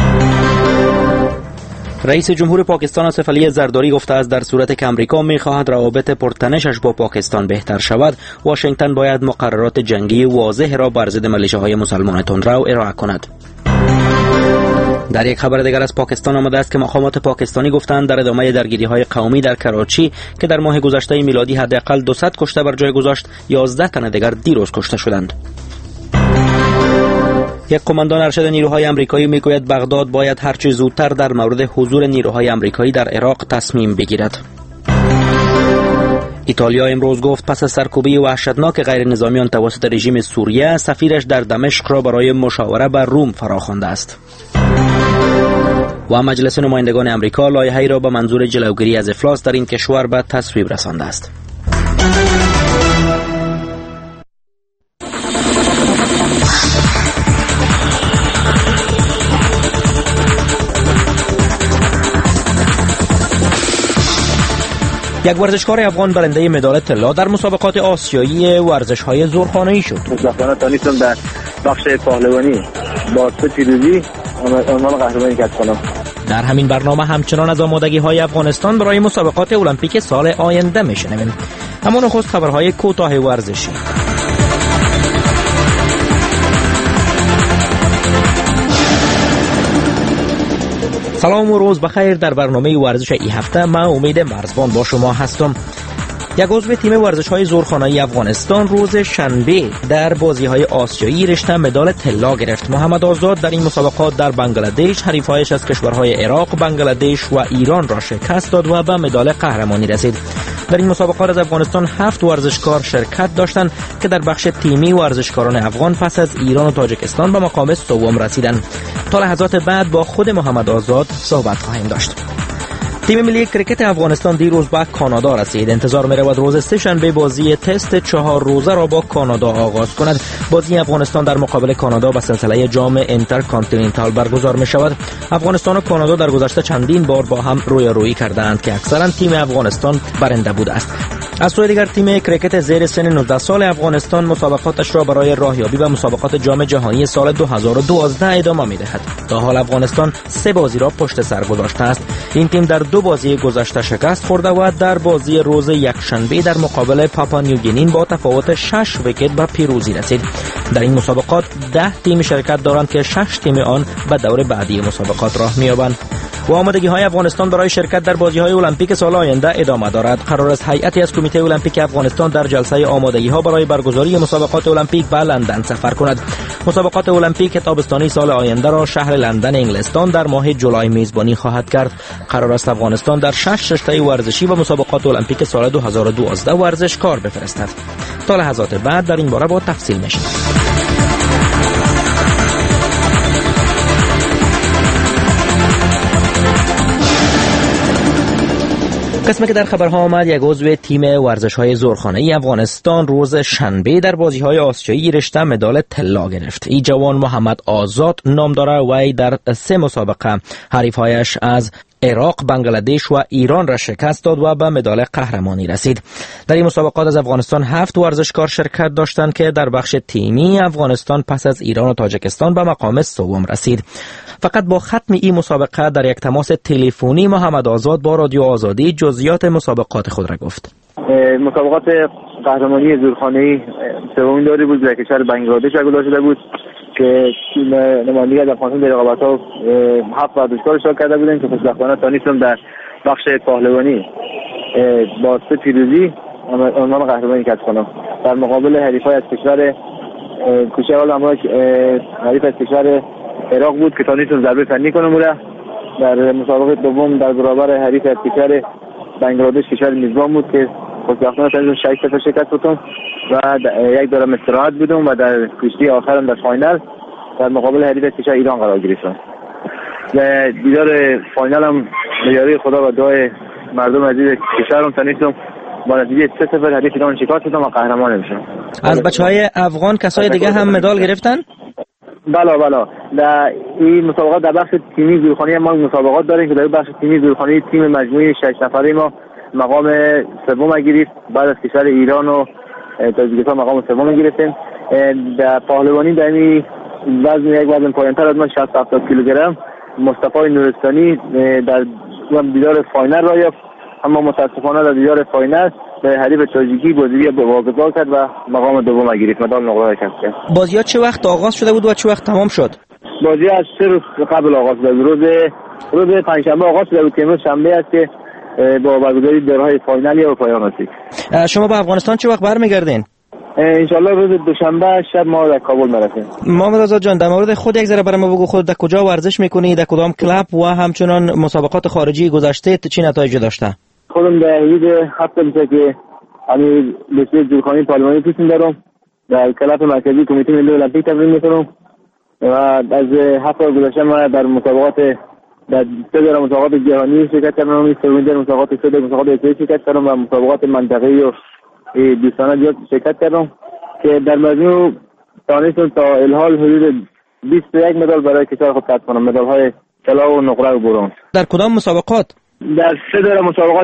Speaker 3: رئیس جمهور پاکستان آصف علی زرداری گفته است در صورت که امریکا می‌خواهد روابط پرتنشش با پاکستان بهتر شود، واشنگتن باید مقررات جنگی واضح را بر ضد ملیشه‌های مسلمان تندرو ارائه کند. در یک خبر دیگر از پاکستان آمده است که مقامات پاکستانی گفتند در ادامه درگیری‌های قومی در کراچی که در ماه گذشته میلادی حداقل دویست کشته بر جای گذاشت، یازده تن دیگر دیروز کشته شدند. یک قماندان ارشد نیروهای آمریکایی میگوید بغداد باید هرچه زودتر در مورد حضور نیروهای آمریکایی در عراق تصمیم بگیرد. ایتالیا امروز گفت پس از سرکوبی وحشتناک غیر نظامیان توسط رژیم سوریه، سفیرش در دمشق را برای مشاوره با روم فراخوانده است. و مجلس نمایندگان آمریکا لایحه‌ای را به منظور جلوگیری از افلاس در این کشور به تصویب رسانده است. یک ورزشکار افغان برنده مدال طلا در مسابقات آسیایی ورزش‌های زورخانه‌ای شد.
Speaker 20: مطلقاً تانستم در بخش پهلوانی با سه پیروزی عنوان قهرمانی کسب کنم.
Speaker 3: در همین برنامه همچنان از آمادگی‌های افغانستان برای مسابقات المپیک سال آینده می‌شنویم. اما نخست خبرهای کوتاه ورزشی. سلام و روز بخیر. در برنامه ورزش این هفته من امید مرزبان با شما هستم. یک عضو تیم ورزش‌های زورخانه‌ای افغانستان روز شنبه در بازی‌های آسیایی رشته مدال طلا گرفت. محمد آزاد در این مسابقات در بنگلادش حریفایش از کشورهای عراق، بنگلادش و ایران را شکست داد و به مدال قهرمانی رسید. در این مسابقات از افغانستان هفت ورزشکار شرکت داشتند که در بخش تیمی ورزشکاران افغان پس از ایران و تاجیکستان به مقام سوم رسیدند. تا لحظات بعد با خود محمد آزاد صحبت خواهیم داشت. تیم ملی کرکت افغانستان دیروز به کانادا رسید. انتظار می رود روز سه شنبه بازی تست چهار روزه را با کانادا آغاز کند. بازی افغانستان در مقابل کانادا به سلسله جام اینترکانتیننتال برگزار می شود. افغانستان و کانادا در گذشته چندین بار با هم رویارویی کردند که اکثرا تیم افغانستان برنده بوده است. از سوی دیگر تیم کرکت زیر سن نوزده سال افغانستان مسابقاتش را برای راهیابی به مسابقات جام جهانی سال دو هزار و دوازده ادامه می دهد. تا حال افغانستان سه بازی را پشت سر گذاشته است. این تیم در دو بازی گذشته شکست خورده و در بازی روز یکشنبه در مقابل پاپا نیوگینی با تفاوت شش ویکت به پیروزی رسید. در این مسابقات ده تیم شرکت دارند که شش تیم آن به دور بعدی مسابقات راه می‌یابند. و آمادگی های افغانستان برای شرکت در بازی های المپیک سال آینده ادامه دارد. قرار است هیئتی از کمیته المپیک افغانستان در جلسه آمادگی ها برای برگزاری مسابقات المپیک به لندن سفر کند. مسابقات المپیک تابستانی سال آینده را شهر لندن انگلستان در ماه جولای میزبانی خواهد کرد. قرار است افغانستان در شش رشته ورزشی و مسابقات المپیک سال دو هزار و دوازده ورزشکار بفرستد. تا لحظات بعد در این باره با تفصیل می‌شنویم. قسمی که در خبرها آمد، یک عضو تیم ورزش‌های زورخانه‌ای افغانستان روز شنبه در بازی‌های آسیایی رشته مدال طلا گرفت. این جوان محمد آزاد نام دارد و ای در سه مسابقه حریف‌هایش از عراق، بنگلادش و ایران را شکست داد و به مدال قهرمانی رسید. در این مسابقات از افغانستان هفت ورزشکار شرکت داشتند که در بخش تیمی افغانستان پس از ایران و تاجیکستان به مقام سوم رسید. فقط با ختم این مسابقه در یک تماس تلفنی محمد آزاد با رادیو آزادی جزئیات مسابقات خود را گفت.
Speaker 20: مسابقات قهرمانی زورخانه‌ای سومین دوری بود در کشور بنگلادش برگزار شده بود که نمایندگی از افغانستان در رقابت‌ها هفت ورزشکار اشتراک کرده بودند که خوشبختانه تانستم در بخش پهلوانی با سه پیروزی عنوان قهرمانی کسب کنم در مقابل حریفای از کشور کوچه‌وال املاک. حریف از کشور عراق بود که تانستم ضربه فنی کنم. در مسابقه دوم در برابر حریف از کشور بنگلادش کشور میزبان بود که خوشبختانه تانستم شش صفر شکست بودم و یک دورم استراحت بودم و در کشتی آخرم در فاینال در مقابل حریف از کشور ایران قرار گرفتم. در دیدار فاینال هم به یاری خدا و دعای مردم عزیز کشورم تونستم با نتیجه سه صفر حریف ایران شکست بدم و قهرمان بشم.
Speaker 3: از بچهای افغان کسای دیگه هم مدال گرفتن؟
Speaker 20: بله بله. در این مسابقات در بخش تیمی زورخانه‌ای ما مسابقات داریم که در بخش تیمی زورخانه‌ای تیم مجموعی شش نفره ما مقام سوم گرفت. بعد از کشور ایران و تاجیکستان مقام سوم گرفتیم. در پهلوانی در این وزن یک وزن پایین‌تر از من شصت هفتاد کیلوگرم مصطفی نورستانی در دیدار فاینال را یافت، اما متاسفانه در دیدار فاینال به حریف تاجیکی بازی واگذار کرد و مقام دوم گرفت، مدال نقره کسب کرد.
Speaker 3: بازی‌ها چه وقت آغاز شده بود و چه وقت تمام شد؟
Speaker 20: بازی از سه روز قبل آغاز شد. روز روز پنجشنبه آغاز شده بود که امروز شنبه است که با برگزاری دورهای فاینالی و پایان رسید.
Speaker 3: شما با افغانستان چه وقت برمیگردین؟
Speaker 20: انشالله روز دوشنبه شب ما در کابل میرسیم.
Speaker 3: محمد آزاد جان، در مورد خود یک ذره برام بگو، خود در کجا ورزش میکنی، در کدام کلاب و همچنان مسابقات خارجی گذشته چه نتایج داشته؟
Speaker 20: خودم در حدود هفت سال که همین لیست زورخانه‌ای پارلمانی پیشین دارم، در کلاب مرکزی کمیته ملی المپیک تمرین میکنم و از هفت سال گذشته ما در مسابقات در سه در مسابقات جهانی شرکت کردم، سومین در مسابقات سه در مسابقات ایتالیا شرکت کردم و مسابقات منطقه‌ای و دوستانه زیاد شرکت کردم که در مجموع تانستم تا الحال حدود بیست و یک مدال برای کشور خود کسب کنم، مدال‌های طلا و نقره و برنز.
Speaker 3: در کدام مسابقات؟
Speaker 20: در سه در مسابقات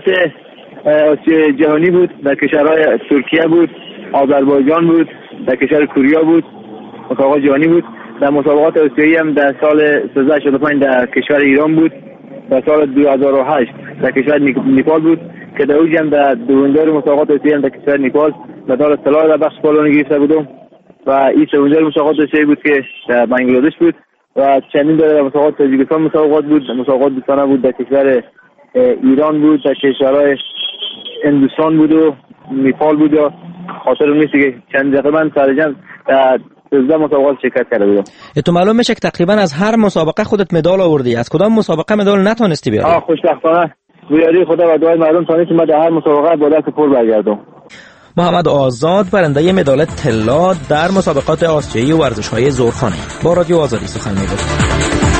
Speaker 20: آسیای جهانی بود، در کشورهای ترکیه بود، آذربایجان بود، در کشور کره بود، مسابقات جهانی بود. در مسابقات آسیایی هم در سال سیزده شصت و پنج در کشور ایران بود، در سال دو هزار و هشت در کشور نیپال بود که در اوج هم در دوندار مسابقات آسیایی هم در کشور نیپال مدال طلا در بخش پالون گرفته بودم و این سومین مسابقات آسیایی بود که در بنگلادش بود و چندین در مسابقات تاجیکستان مسابقات بود، مسابقات دوستانه بود در کشور ایران بود، در کشورهای هندوستان بود و نیپال بود و خاطر نیست که چند تقریبا سرجم در سیزده مسابقات شرکت کرده بودم.
Speaker 3: تو معلوم میشه که تقریبا از هر مسابقه خودت مدال آوردی، از کدام مسابقه مدال نتونستی بیاری؟
Speaker 20: آه خوشبختانه بیاری خدا و دعای مردم تونستم من در هر مسابقه با دست پر برگردم.
Speaker 3: محمد آزاد برنده مدال طلا در مسابقات آسیایی ورزش‌های زورخانه با رادیو آزادی سخن می‌گفت.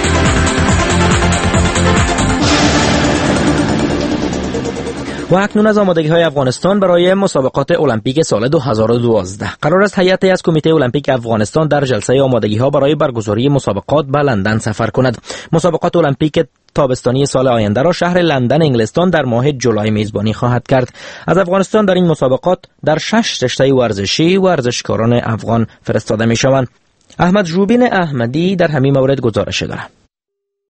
Speaker 3: و اکنون از آمادگی‌های افغانستان برای مسابقات المپیک سال دو هزار و دوازده. قرار است هیئتی از کمیته المپیک افغانستان در جلسه آمادگی‌ها برای برگزاری مسابقات به لندن سفر کند. مسابقات المپیک تابستانی سال آینده را شهر لندن انگلستان در ماه جولای میزبانی خواهد کرد. از افغانستان در این مسابقات در شش رشته ورزشی ورزشکاران افغان فرستاده می‌شوند. احمد ژوبین احمدی در همین مورد گزارش دارد.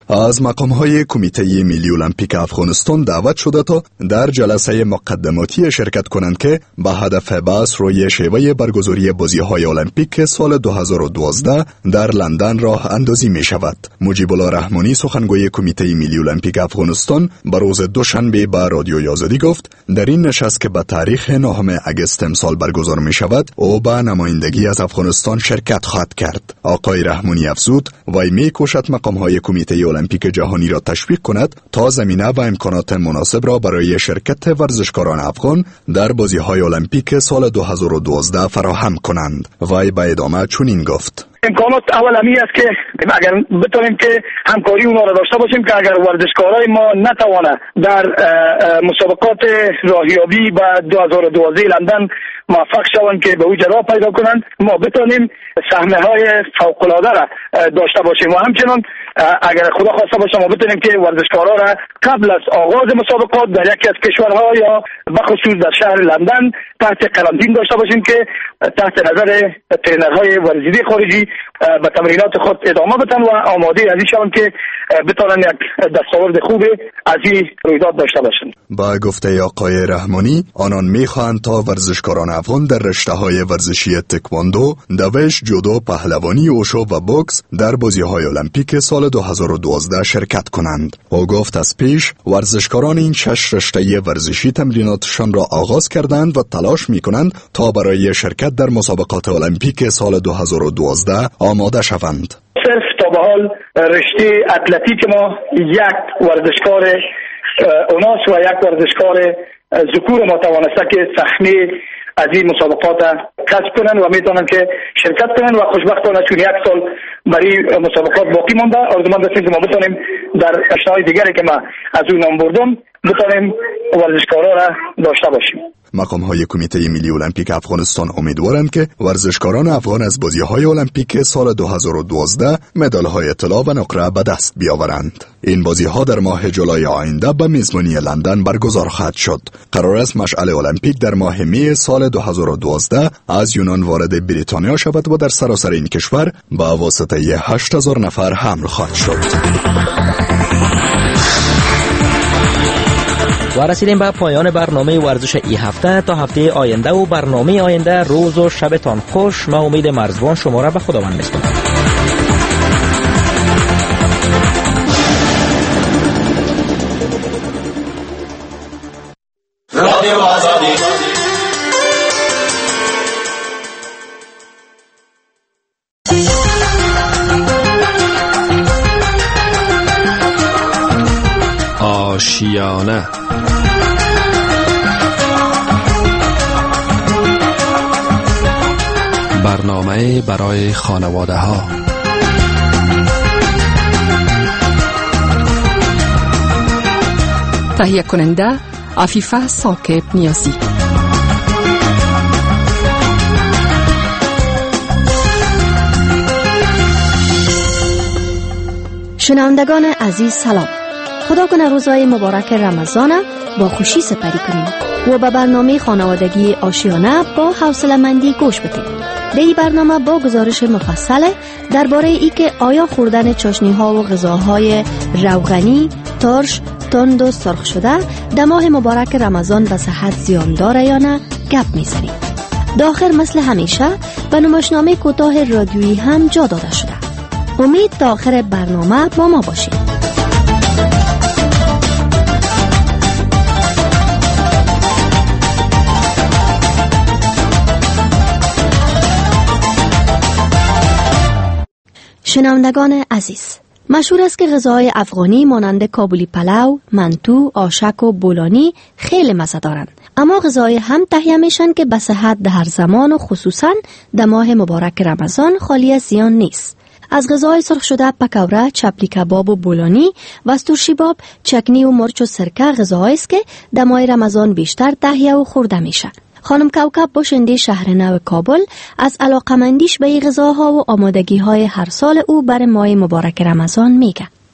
Speaker 21: از مقام‌های کمیته ملی المپیک افغانستان دعوت شده تا در جلسه مقدماتی شرکت کنند که به هدف بحث روی شیوه برگزاری بازی‌های المپیک سال دو هزار و دوازده در لندن راه اندازی می شود. مجیب الله رحمانی سخنگوی کمیته ملی المپیک افغانستان به روز دوشنبه به رادیوی آزادی گفت در این نشست که به تاریخ نهم اگست امسال برگزار می شود او به نمایندگی از افغانستان شرکت خواهد کرد. آقای رحمانی افزود وی می کوشد مقام‌های کمیته المپیک جهانی را تشویق کند تا زمینه و امکانات مناسب را برای شرکت ورزشکاران افغان در بازی‌های المپیک سال دو هزار و دوازده فراهم کنند. وی به ادامه چنین گفت:
Speaker 22: امکانات اول همی است که اگر بتونیم که همکاری اونا را داشته باشیم که اگر ورزشکارای ما نتوانه در مسابقات راهیابی و دو هزار و دوازده لندن موفق شوند که به او جرا پیدا کنند، ما بتونیم سهمه های فوق العاده را داشته باشیم و همچنین اگر خدا خواسته باشه ما بتونیم که ورزشکارا را قبل از آغاز مسابقات در یکی از کشورها یا بخصوص در شهر لندن تحت قرنطینه داشته باشیم که تحت نظر ترینرهای ورزشی خارجی به تمرینات خود ادامه بدن و آماده از این شوند که بتونن یک دستاورد خوب از این رویداد داشته باشن.
Speaker 21: با گفته آقای رحمانی آنان میخواهند تا ورزشکاران افغان در رشته‌های ورزشی تکواندو، دوش، جودو، پهلوانی، اوشو و بوکس در بازی‌های المپیک سال دو هزار و دوازده شرکت کنند. او گفت از پیش ورزشکاران این شش رشته ورزشی تمریناتشان را آغاز کردند و تلاش می‌کنند تا برای شرکت در مسابقات المپیک سال دو هزار و دوازده آماده شوند.
Speaker 22: صرف تا به حال رشته اتلتیک ما یک ورزشکار اوناس و یک ورزشکار ذکور ما توانسته که سهمیه از این مسابقات کسب کنن و میتونن که شرکت کنن و خوشبختانه چون یک سال برای مسابقات باقی مانده آرزومند هستیم که ما بتونیم در اشتهای دیگری که ما از اون نام بردم بتونیم ورزشکارا را داشته باشیم.
Speaker 21: مقام‌های کمیته ملی المپیک افغانستان امیدوارند که ورزشکاران افغان از بازی‌های المپیک سال دو هزار و دوازده مدال‌های طلا و نقره به دست بیاورند. این بازی‌ها در ماه جولای آینده به میزبانی لندن برگزار خواهد شد. قرار است مشعل المپیک در ماه می سال دو هزار و دوازده از یونان وارد بریتانیا شود و در سراسر این کشور با واسطه هشت هزار نفر حمل خواهد شد.
Speaker 3: و رسیدیم به پایان برنامه ورزش ای هفته. تا هفته آینده و برنامه آینده روز و شبتان خوش. ما امید مرزبان شما را به خداوند می‌سپارم. رادیو آزادی.
Speaker 23: آشیانه برنامه برای خانواده ها.
Speaker 24: تهیه کننده عفیفه ثاقب نیازی.
Speaker 25: شنوندگان عزیز سلام. خدا کنه روزهای مبارک رمضان با خوشی سپری کنیم و به برنامه خانوادگی آشیانه با حوصله‌مندی گوش بدید. در این برنامه با گزارش مفصل درباره ای که آیا خوردن چاشنی ها و غذاهای روغنی، ترش، تند و سرخ شده در ماه مبارک رمضان به صحت زیان داره یا نه گپ می‌زنیم. داخل مثل همیشه به نمایشنامه کوتاه رادیویی هم جا داده شده. امید تا آخر برنامه با ما باشید. شنوندگان عزیز، مشهور است که غذاهای افغانی مانند کابلی پلو، منتو، آشک و بولانی خیلی مزه دارند. اما غذاهای هم تهیه میشن که به صحت در هر زمان و خصوصا در ماه مبارک رمضان خالی از زیان نیست. از غذاهای سرخ شده پکوره، چپلی کباب و بولانی و استورشیباب، چکنی و مرچ و سرکه غذاهایی است که در ماه رمضان بیشتر تهیه و خورده میشن. خانم کوکب باشنده شهر نو کابل از علاقمندیش به این غذاها و آمادگی‌های هر سال او برای ماه مبارک رمضان میگه.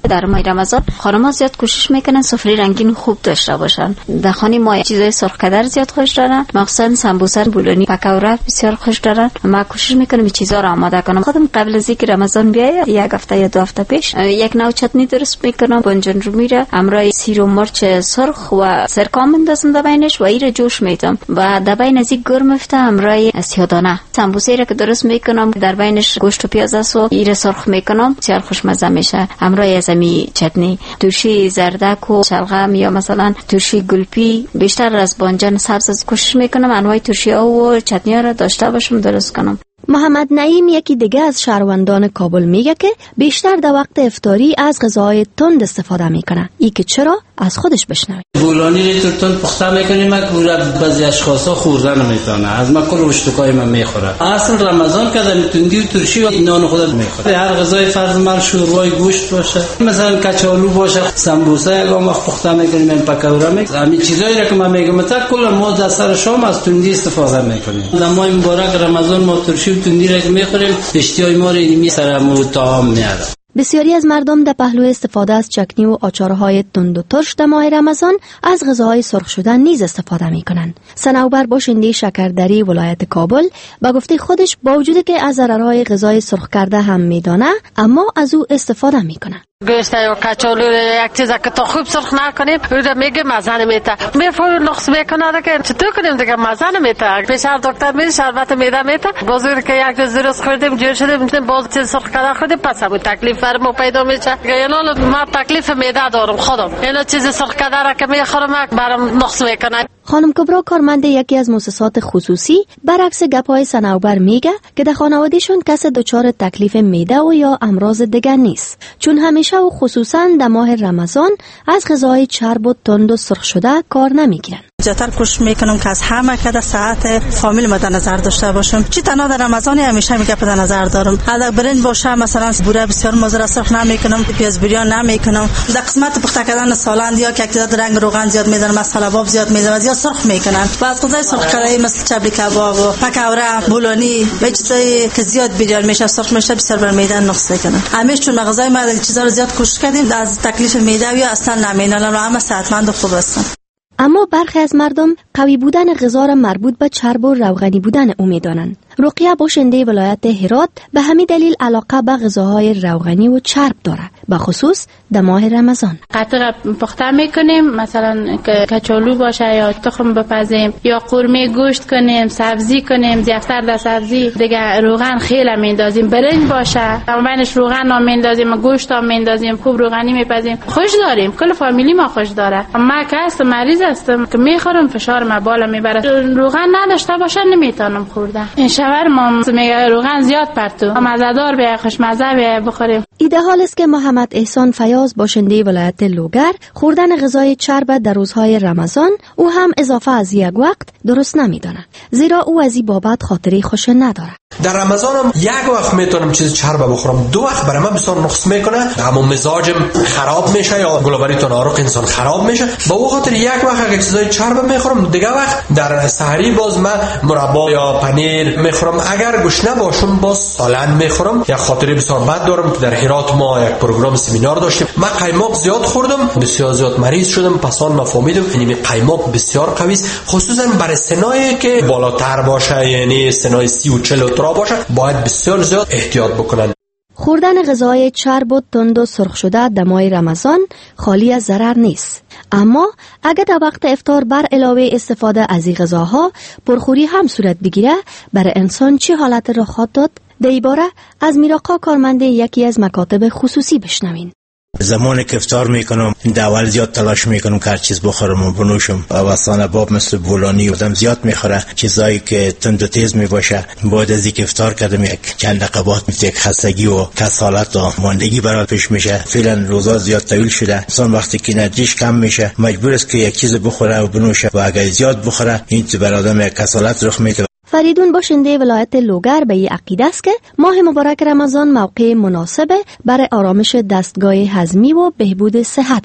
Speaker 2: در ماه رمضان خانم‌ها زیاد کوشش میکنن سفره رنگین خوب داشته باشن. در خانه ما چیزای سرخ کدر زیاد خوش دارن، مخصوصا سمبوسه، بولونی، پکوره بسیار خوش دارن. ما کوشش میکنم این چیزا رو آماده کنم. خودم قبل از اینکه رمضان بیاید یک هفته یا دو هفته پیش یک نوع چتنی درست میکنم. بانجان رو میره همراه سیر و مرچ سرخ و سرکه میندازم در بینش و ایره جوش میدم و در بین از این گرم میفته همراه سیادانه. سمبوسه را که درست میکنم در بینش گوشت و پیاز است و ایره سرخ میکنم، بسیار خوشمزه میشه. همراه از می چتنی ترشی زردک و شلغم یا مثلا ترشی گلپی بیشتر از بانجان سبز کوشش میکنم انواع ترشی ها و چتنی ها را داشته باشم درست کنم.
Speaker 25: محمد نعیم یکی دیگه از شهروندان کابل میگه که بیشتر در وقت افطاری از غذاهای تند استفاده میکنه. ای که چرا از خودش بشنوید.
Speaker 4: بولانی رو تند پخته میکنیم که بعضی اشخاصا خورده نمیتونه. از ما کل اشتکای من میخوره. اصلا رمضان کردن تندی و ترشی و نان خودت میخوره. هر غذای فرض مال شوربای گوشت باشه، مثلا کچالو باشه، سمبوسه اگه وقت پخته میکنیم، پکوره میکنیم. همین چیزایی رو که من میگم تا کل ما در سر شام از تندی استفاده میکنیم. در ماه مبارک رمضان ما ترشی تندی را که میخوریم اشتیای ما رو اینمی سرمو طعام میاره.
Speaker 25: بسیاری از مردم در پهلو استفاده از چکنی و آچارهای تند و ترش در ماه رمضان از غذاهای سرخ شده نیز استفاده میکنند. صنوبر باشنده شکردری ولایت کابل با گفته خودش با وجودی که از ضررهای غذای سرخ کرده هم میدانه اما از او استفاده میکنه.
Speaker 6: گوشت یا کچالو یک چیز که تا خوب سرخ نکنیم رو میگه مزه نمیته. میفور نقص میکنه که چطور کنیم دیگه مزه نمیته. پیشار دکتر میره شربت میده میته. بزرگ که یک روز درست خوردیم جور شدیم باز چیز سرخ کرده خوردیم پس همون تکلیف فرمو پیدا میشه. یعنی ما تکلیف میده دارم خودم. اینا چیز سرخ کرده را که میخورم برام نقص میکنه.
Speaker 25: خانم کبرا کارمند یکی از مؤسسات خصوصی برعکس گپای صنوبر میگه که در خانوادهشون کس دچار تکلیف معده و یا امراض دیگر نیست، چون همیشه و خصوصا در ماه رمضان از غذاهای چرب و تند و سرخ شده کار نمیگیرن.
Speaker 7: زیادتر کوشش میکنم که از همه که در ساعت فامیل ما در نظر داشته باشم. چی تنها در رمضان همیشه میگه در نظر دارم. اگر برنج باشه مثلا بوره بسیار مزر سرخ نمیکنم، پیاز بریان نمیکنم. در قسمت پخته کردن سالن یا که اکتیداد رنگ روغن زیاد میذارم، مساله باب زیاد میذارم، زیاد سرخ میکنن. و از غذای سرخ کرده مثل چبلی کباب و پکوره، بولونی و چیزایی که زیاد بریان میشه سرخ میشه بسیار بر معده نقص میکنن. همیشه چون غذای ما چیزا رو زیاد کوشش کردیم از تکلیف معده یا اصلا نمینن و همه صحتمند و خوب هستن.
Speaker 25: اما برخی از مردم قوی بودن غذا را مربوط به چرب و روغنی بودن او می‌دانند. رقیه باشنده ولایت هرات به همین دلیل علاقه به غذاهای روغنی و چرب دارد، به خصوص در ماه رمضان.
Speaker 8: قطع پخته میکنیم، مثلا کچالو باشه یا تخم بپزیم یا قورمه گوشت کنیم، سبزی کنیم، زیفتر در سبزی دیگه روغن خیلی میندازیم. برنج باشه بینش روغن هم میندازیم، گوشت هم میندازیم، خوب روغنی میپزیم. خوش داریم، کل فامیلی ما خوش داره. ما که هستم مریض هستم که میخورم فشار ما بالا میبره. روغن نداشته باشه نمیتونم خوردن. این شور ما میگه روغن زیاد پرتو مزه‌دار به خوشمزه به بخوریم.
Speaker 25: ایده حال است که محمد احسان فیاض باشنده ولایت لوگر خوردن غذای چرب در روزهای رمضان او هم اضافه از یک وقت درست نمیدونه، زیرا او از این بابت خاطری خوش نداره.
Speaker 26: در رمضان هم یک وقت میتونم چیز چرب بخورم، دو وقت برای من بسیار نقص میکنه، اما مزاجم خراب میشه یا گلوبری تنارق انسان خراب میشه. با او خاطر یک وقت اگه چیزای چرب میخورم، دیگه وقت در سحری باز من مربا یا پنیر میخورم. اگر گشنه باشم باز سالن میخورم. یک خاطری بسیار بد دارم که در هرات ما یک پروگرام سمینار داشتیم، من قیماق زیاد خوردم، بسیار زیاد مریض شدم. پسان ما فهمیدم یعنی قیماق بسیار قوی است، خصوصا برای سنایی که بالاتر باشه، یعنی سنای سی و چهل تا باشه، باید بسیار زیاد احتیاط بکنن.
Speaker 25: خوردن غذای چرب و تند و سرخ شده در ماه رمضان خالی از ضرر نیست، اما اگر در وقت افطار بر علاوه استفاده از این غذاها پرخوری هم صورت بگیره، برای انسان چه حالت را خواهد داد؟ در این باره از میراقا کارمند یکی از مکاتب خصوصی بشنوین.
Speaker 27: زمانی که افطار میکنم اول زیاد تلاش میکنم که هر چیز بخورم و بنوشم. واسان باب مثل بولانی آدم زیاد میخوره، چیزایی که تند و تیز میباشه. بعد از اینکه افطار کردم یک چند دقیقه مثل یک خستگی و کسالت و ماندگی برات پیش میشه. فعلا روزا زیاد طویل شده، انسان وقتی که انرژیش کم میشه مجبور است که یک چیز بخوره و بنوشه و اگر زیاد بخوره این برای آدم یک کسالت رخ میده.
Speaker 25: فریدون باشنده ولایت لوگر به این عقیده است که ماه مبارک رمضان موقع مناسب برای آرامش دستگاه هضمی و بهبود صحت است.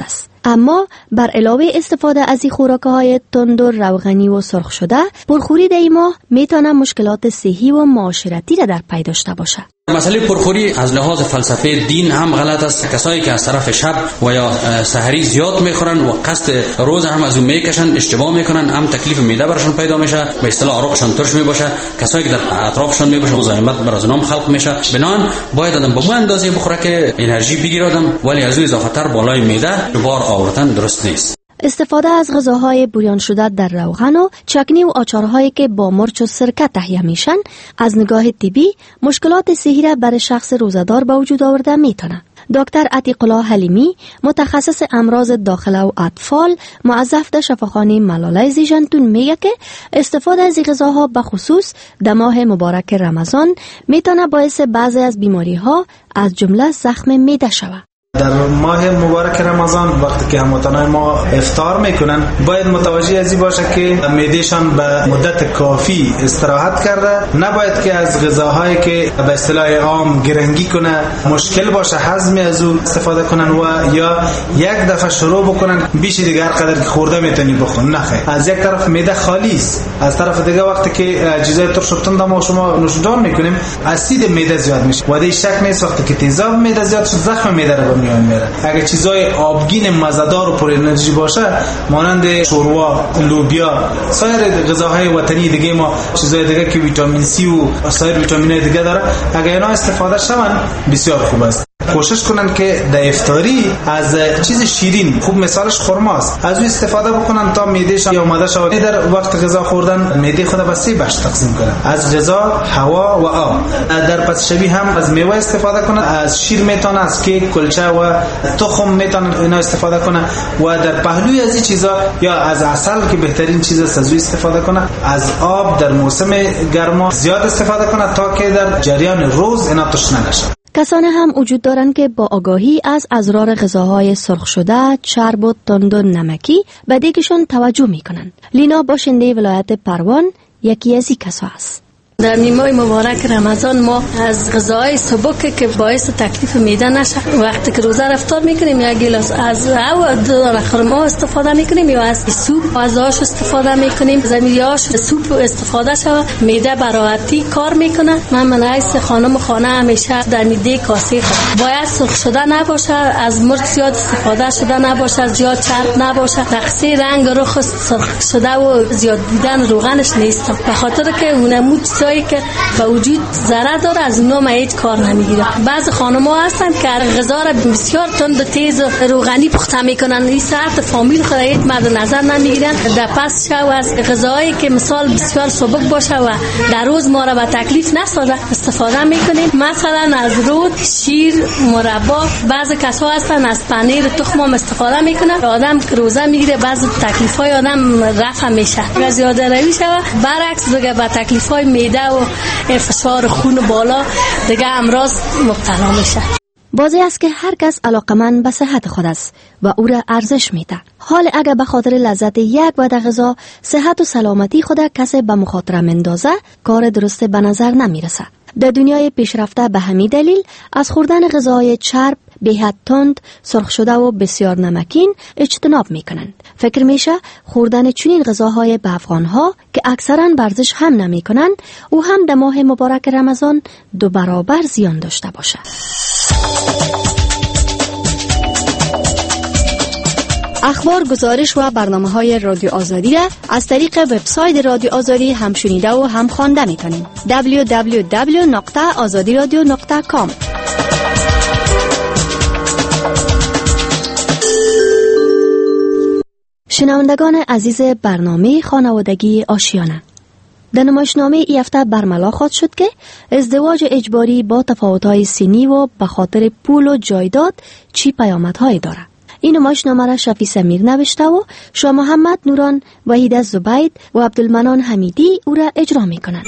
Speaker 25: اما بر علاوه استفاده از این خوراک‌های تند و روغنی و سرخ شده، پرخوری در این ماه میتونه مشکلات صحی و معاشرتی را در پی داشته باشه.
Speaker 5: مسئله پرخوری از لحاظ فلسفه دین هم غلط است. کسایی که از طرف شب و یا سحری زیاد میخورن و قصد روز هم از اون میکشن، اشتباه میکنن، هم تکلیف معده براشون پیدا میشه، به اصطلاح عروقشون ترش میباشه. کسایی که در اطرافشون میباشه مزاحمت بر از اونام خلق میشه. بنان باید آدم به اون اندازه بخوره که انرژی بگیره آدم، ولی از اون اضافه تر بالای معده بار آوردن درست نیست.
Speaker 25: استفاده از غذاهای بریان شده در روغن و چکنی و آچارهایی که با مرچ و سرکه تهیه میشن از نگاه طبی مشکلات صحی را برای شخص روزدار به وجود آورده میتونه. دکتر عتیق الله حلیمی، متخصص امراض داخله و اطفال، موظف در شفاخانه ملاله زیجنتون، میگه که استفاده از غذاها به خصوص در ماه مبارک رمضان میتونه باعث بعضی از بیماری ها از جمله زخم معده شود.
Speaker 9: در ماه مبارک رمضان وقتی که هموطنان ما افطار میکنن باید متوجه ازی باشه که معدهشان به مدت کافی استراحت کرده، نباید که از غذاهایی که به اصطلاح عام گرنگی کنه، مشکل باشه هضم از او استفاده کنن و یا یک دفعه شروع بکنن بیش دیگه هر قدر که خورده میتونی بخون. نه، از یک طرف معده خالی است، از طرف دیگه وقتی که چیزای ترش و تند ما شما نوشیدن میکنیم اسید معده زیاد میشه و دیگه شک نیست وقتی که تیزاب معده زیاد شد زخم معده رو میان میره. اگه چیزای آبگین مزه‌دار و پر انرژی باشه مانند شوروا، لوبیا، سایر غذاهای وطنی دیگه ما چیزای دیگه که ویتامین سی و سایر ویتامینای دیگه داره، اگه اینا استفاده شون بسیار خوب است. کوشش کنن که در افطاری از چیز شیرین، خوب مثالش خرماست، از او استفاده بکنن تا معدهشان آماده شود. در وقت غذا خوردن معده خود به سه بخش تقسیم کنن، از غذا، هوا و آب. در پس شبی هم از میوه استفاده کنن، از شیر میتونه، از کیک، کلچه و تخم میتونه اینا استفاده کنن و در پهلوی از این چیزا یا از عسل که بهترین چیز است از او استفاده کنن. از آب در موسم گرما زیاد استفاده کنن تا که در جریان روز اینا تشنه نشه.
Speaker 25: کسانی هم وجود دارند که با آگاهی از اضرار غذاهای سرخ شده، چرب و تند و نمکی به دیگشون توجه میکنند. لینا باشنده ولایت پروان یکی از این کسا است.
Speaker 10: در نیمه مبارک رمضان ما از غذاهای سبک که باعث تکلیف معده نشه وقتی که روزه افطار میکنیم یک گلاس از او دو خرما استفاده میکنیم یا از سوپ از آش استفاده میکنیم، زمیریاش سوپ استفاده شود معده براحتی کار میکنه. من منعکس خانم خانه همیشه در معده کاسه باید سرخ شده نباشه، از مرچ زیاد استفاده شده نباشه، زیاد چرب نباشه، نقصه رنگ رخ سرخ شده و زیاد بودن روغنش نیست، به خاطر که اونمود که به وجود ضرر داره از اونها ما هیچ کار نمیگیره. بعض خانم‌ها هستن که غذا را بسیار تند و تیز روغنی پخته میکنن، این ساعت فامیل خود هیچ مد نظر نمیگیرن. در پس شو از غذایی که مثال بسیار سبک باشه و در روز ما را به تکلیف نسازه استفاده میکنیم، مثلا از رود، شیر، مربا. بعض کسا هستن از پنیر، تخم هم استفاده میکنن. آدم که روزه میگیره بعض تکلیفای آدم رفع میشه، زیاده روی شوه، برعکس دیگه به تکلیفای معده و فشار خون بالا دیگه امراض مبتلا میشه.
Speaker 25: بازی است که هر کس علاقمند به صحت خود است و او را ارزش میده. حال اگر به خاطر لذت یک وعده غذا صحت و سلامتی خود کسی به مخاطره مندازه، کار درست به نظر نمیرسه. در دنیای پیشرفته به همین دلیل از خوردن غذاهای چرب، بی‌حد تند، سرخ شده و بسیار نمکین اجتناب میکنند. فکر میشه خوردن چنین غذاهای به افغانها که اکثرا ورزش هم نمیکنند او هم در ماه مبارک رمضان دو برابر زیان داشته باشه. اخبار، گزارش و برنامه‌های رادیو آزادی را از طریق وبسایت رادیو آزادی هم شنیده و هم خوانده می‌تونید. دبلیو دبلیو دبلیو نقطه آزادی رادیو نقطه کام. شنوندگان عزیز برنامه خانوادگی آشیانه، در نمایشنامه ای هفته برملا خواد شد که ازدواج اجباری با تفاوت‌های سنی و به خاطر پول و جایداد چی پیامدهایی داره. این نمایشنامه را شفیع سمیر نوشته و شاه محمد نوران، وحید زبید و عبدالمنان حمیدی او را اجرا می کنند.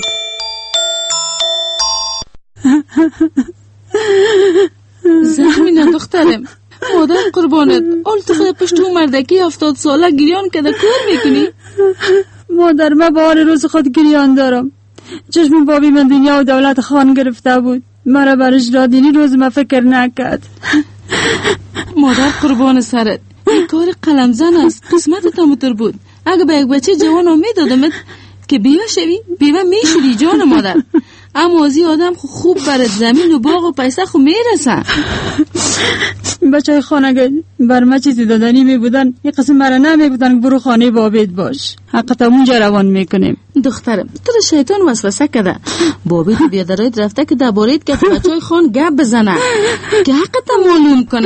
Speaker 11: زمینه دخترم، مادر قربانت، اول تو خود پشت اون مردکی هفتاد ساله گریان کده کار میکنی؟
Speaker 12: مادر، من به حال روز خود گریان دارم. چشم بابی من دنیا و دولت خان گرفته بود، مرا برش دادینی روز ما فکر نکرد.
Speaker 11: مادر قربان سرت، این کار کار قلمزن است. قسمت تاموتر بود. اگه به یک بچه جوان امید دادمت که بیوه شوی، بیوه میشدی جان مادر. اما ازی آدم خو خوب برد زمین و باغ و پیسه خو میرسن.
Speaker 12: بچه های خانه بر ما چیزی دادنی می بودن، یه قسم مرا نمی بودن که برو خانه بابید باش، حقیقتا اونجا روان میکنیم.
Speaker 11: دخترم تو شیطان وسوسه کده. بابید بیادرایت رفته که دبارید که بچه های خان گپ بزنن که حقیقتا معلوم کنه.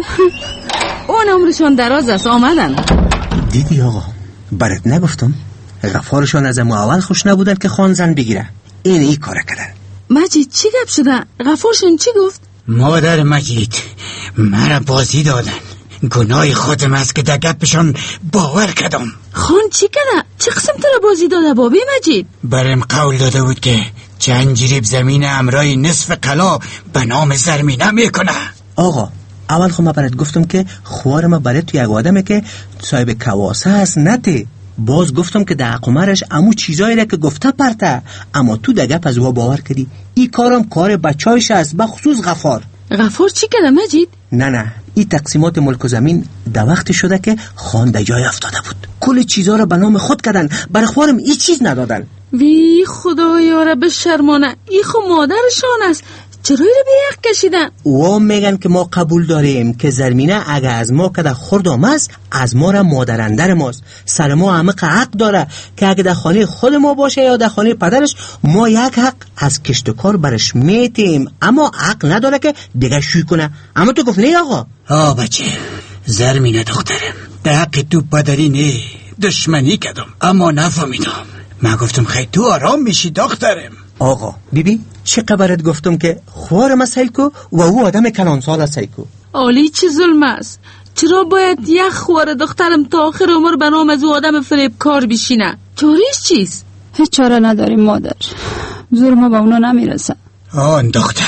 Speaker 11: اون عمرشان دراز است. آمدن.
Speaker 13: دیدی آقا برات نگفتم غفارشان از امو اول خوش نبودن که خان زن بگیره. این ای کار کردن.
Speaker 11: مجید چی گپ شده؟ غفارشون چی گفت؟
Speaker 14: مادر مجید مرا بازی دادن. گناه خودم است که در گپشان باور کردم.
Speaker 11: خان چی کرده؟ چه قسم تو را بازی داده بابی مجید؟
Speaker 14: برم قول داده بود که چند جریب زمین امرای نصف قلا به نام زرمینه میکنه.
Speaker 13: آقا اول خو ما برات گفتم که خوار ما برات تو یک آدمه که صاحب کواسه هست نته. باز گفتم که در قمرش امو چیزایی را که گفته پرته، اما تو در گپ از او باور کردی. این کارم کار بچایش است، به خصوص غفار.
Speaker 11: غفار چی کرده مجید؟
Speaker 13: نه نه این تقسیمات ملک و زمین در وقت شده که خان در جای افتاده بود. کل چیزا را به نام خود کردن، برای خوارم این چیز ندادن.
Speaker 11: وی خدایا را به شرمانه، ای خو مادرشان است. چرا را به یک کشیدن؟
Speaker 13: او میگن که ما قبول داریم که زرمینه اگه از ما که در خوردام است، از ما را مادرندر ماست. سر ما همه حق داره که اگه در خانه خود ما باشه یا در خانه پدرش، ما یک حق از کشتکار برش میتیم، اما حق نداره که دیگه شوی کنه. اما تو گفت نه آقا.
Speaker 14: ها بچه زرمینه دخترم، در حق تو پدری نه دشمنی کردم، اما نفهمیدم. من گفتم خیلی تو آرام میشی دخترم.
Speaker 13: آقا بیبی چه قبرت گفتم که خوار ما سیکو و او آدم کلان سال سیکو.
Speaker 11: آلی چه ظلم است. چرا باید یک خوار دخترم تا آخر عمر به نام از او آدم فریبکار بشینه؟ چاریش چیست؟
Speaker 12: هیچ چاره نداریم مادر، زور ما به اونا نمیرسه.
Speaker 14: آن دختر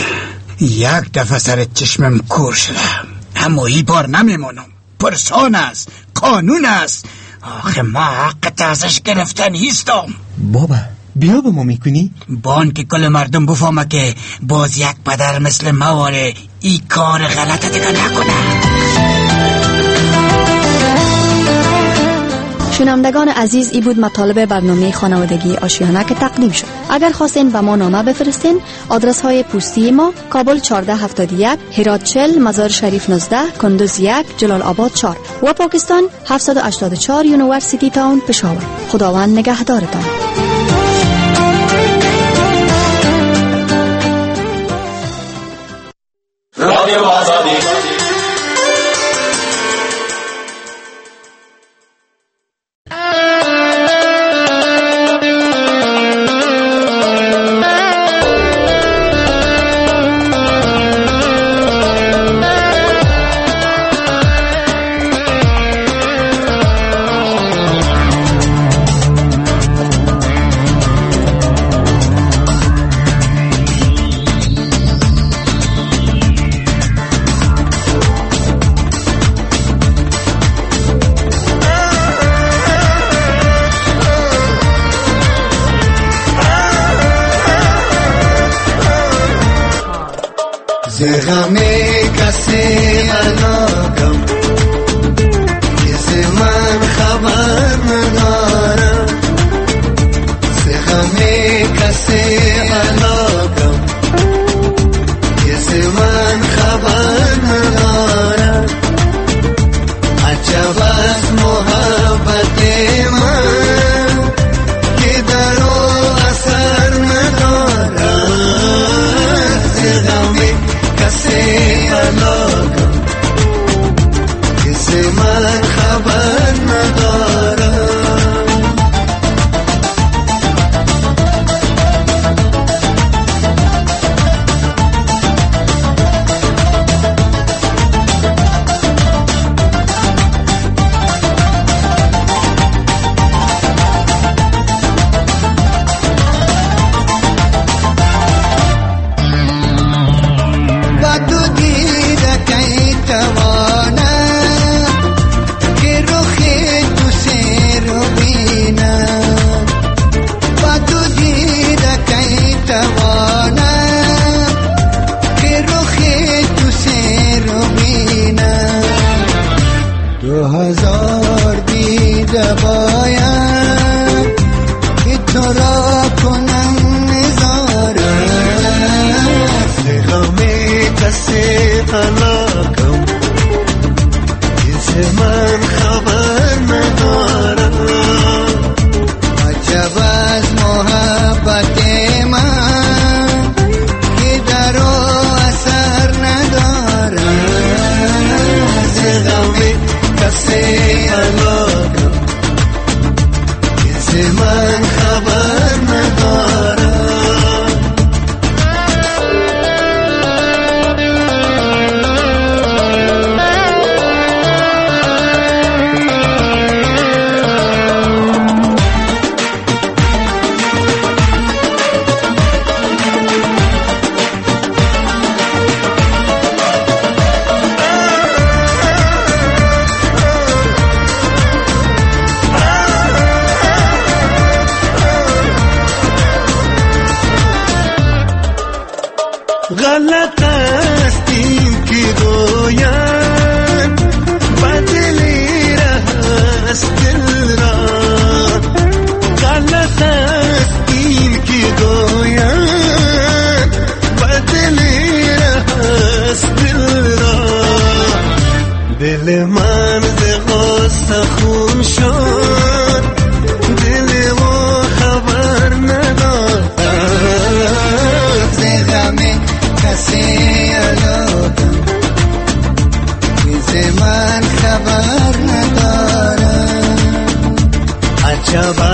Speaker 14: یک دفعه سر چشمم کور شده، اما ای بار نمیمونم. پرسان است، قانون است. آخه ما حق ازش گرفتن هیستم.
Speaker 13: بابا بیا به ما میکنی؟
Speaker 14: بان که کل مردم بفهمه که باز یک پدر مثل مواره ای کار غلط دیگه نکنه.
Speaker 25: شنوندگان عزیز، ای بود مطالب برنامه خانوادگی آشیانه که تقدیم شد. اگر خواستین به ما نامه بفرستین، آدرس های پستی ما: کابل چهارده هفتاد و یک، هرات چهل، مزار شریف نوزده، کندوز یک، جلال آباد چهار و پاکستان هفتصد و هشتاد و چهار، یونیورسیتی تاون، پشاور. خداوند نگهدارتان.
Speaker 15: رادیو آزادی.
Speaker 16: غمی کسی مناکم کسی من خبر ندارم غمی کسی مناکم کسی من خبر ندارم عجب از محبت من که در او اثر ندارم غمی کسی مناکم کسی من خبر ندارم که روخ هزار دیده باید که تو را کنم نظاره غم کسی قلاکم کسی من خبر ندارم عجب از محبت من که در اثر ندارم غم کسی قلاکم کسی من خبر ندارم غلط است این که گویم بدلی است دل را غلط است این که گویم بدلی است دل را دل من ز غصه خون شد دل و خبر ندارد ز غم کسی الادم کسی من خبر ندارم عجب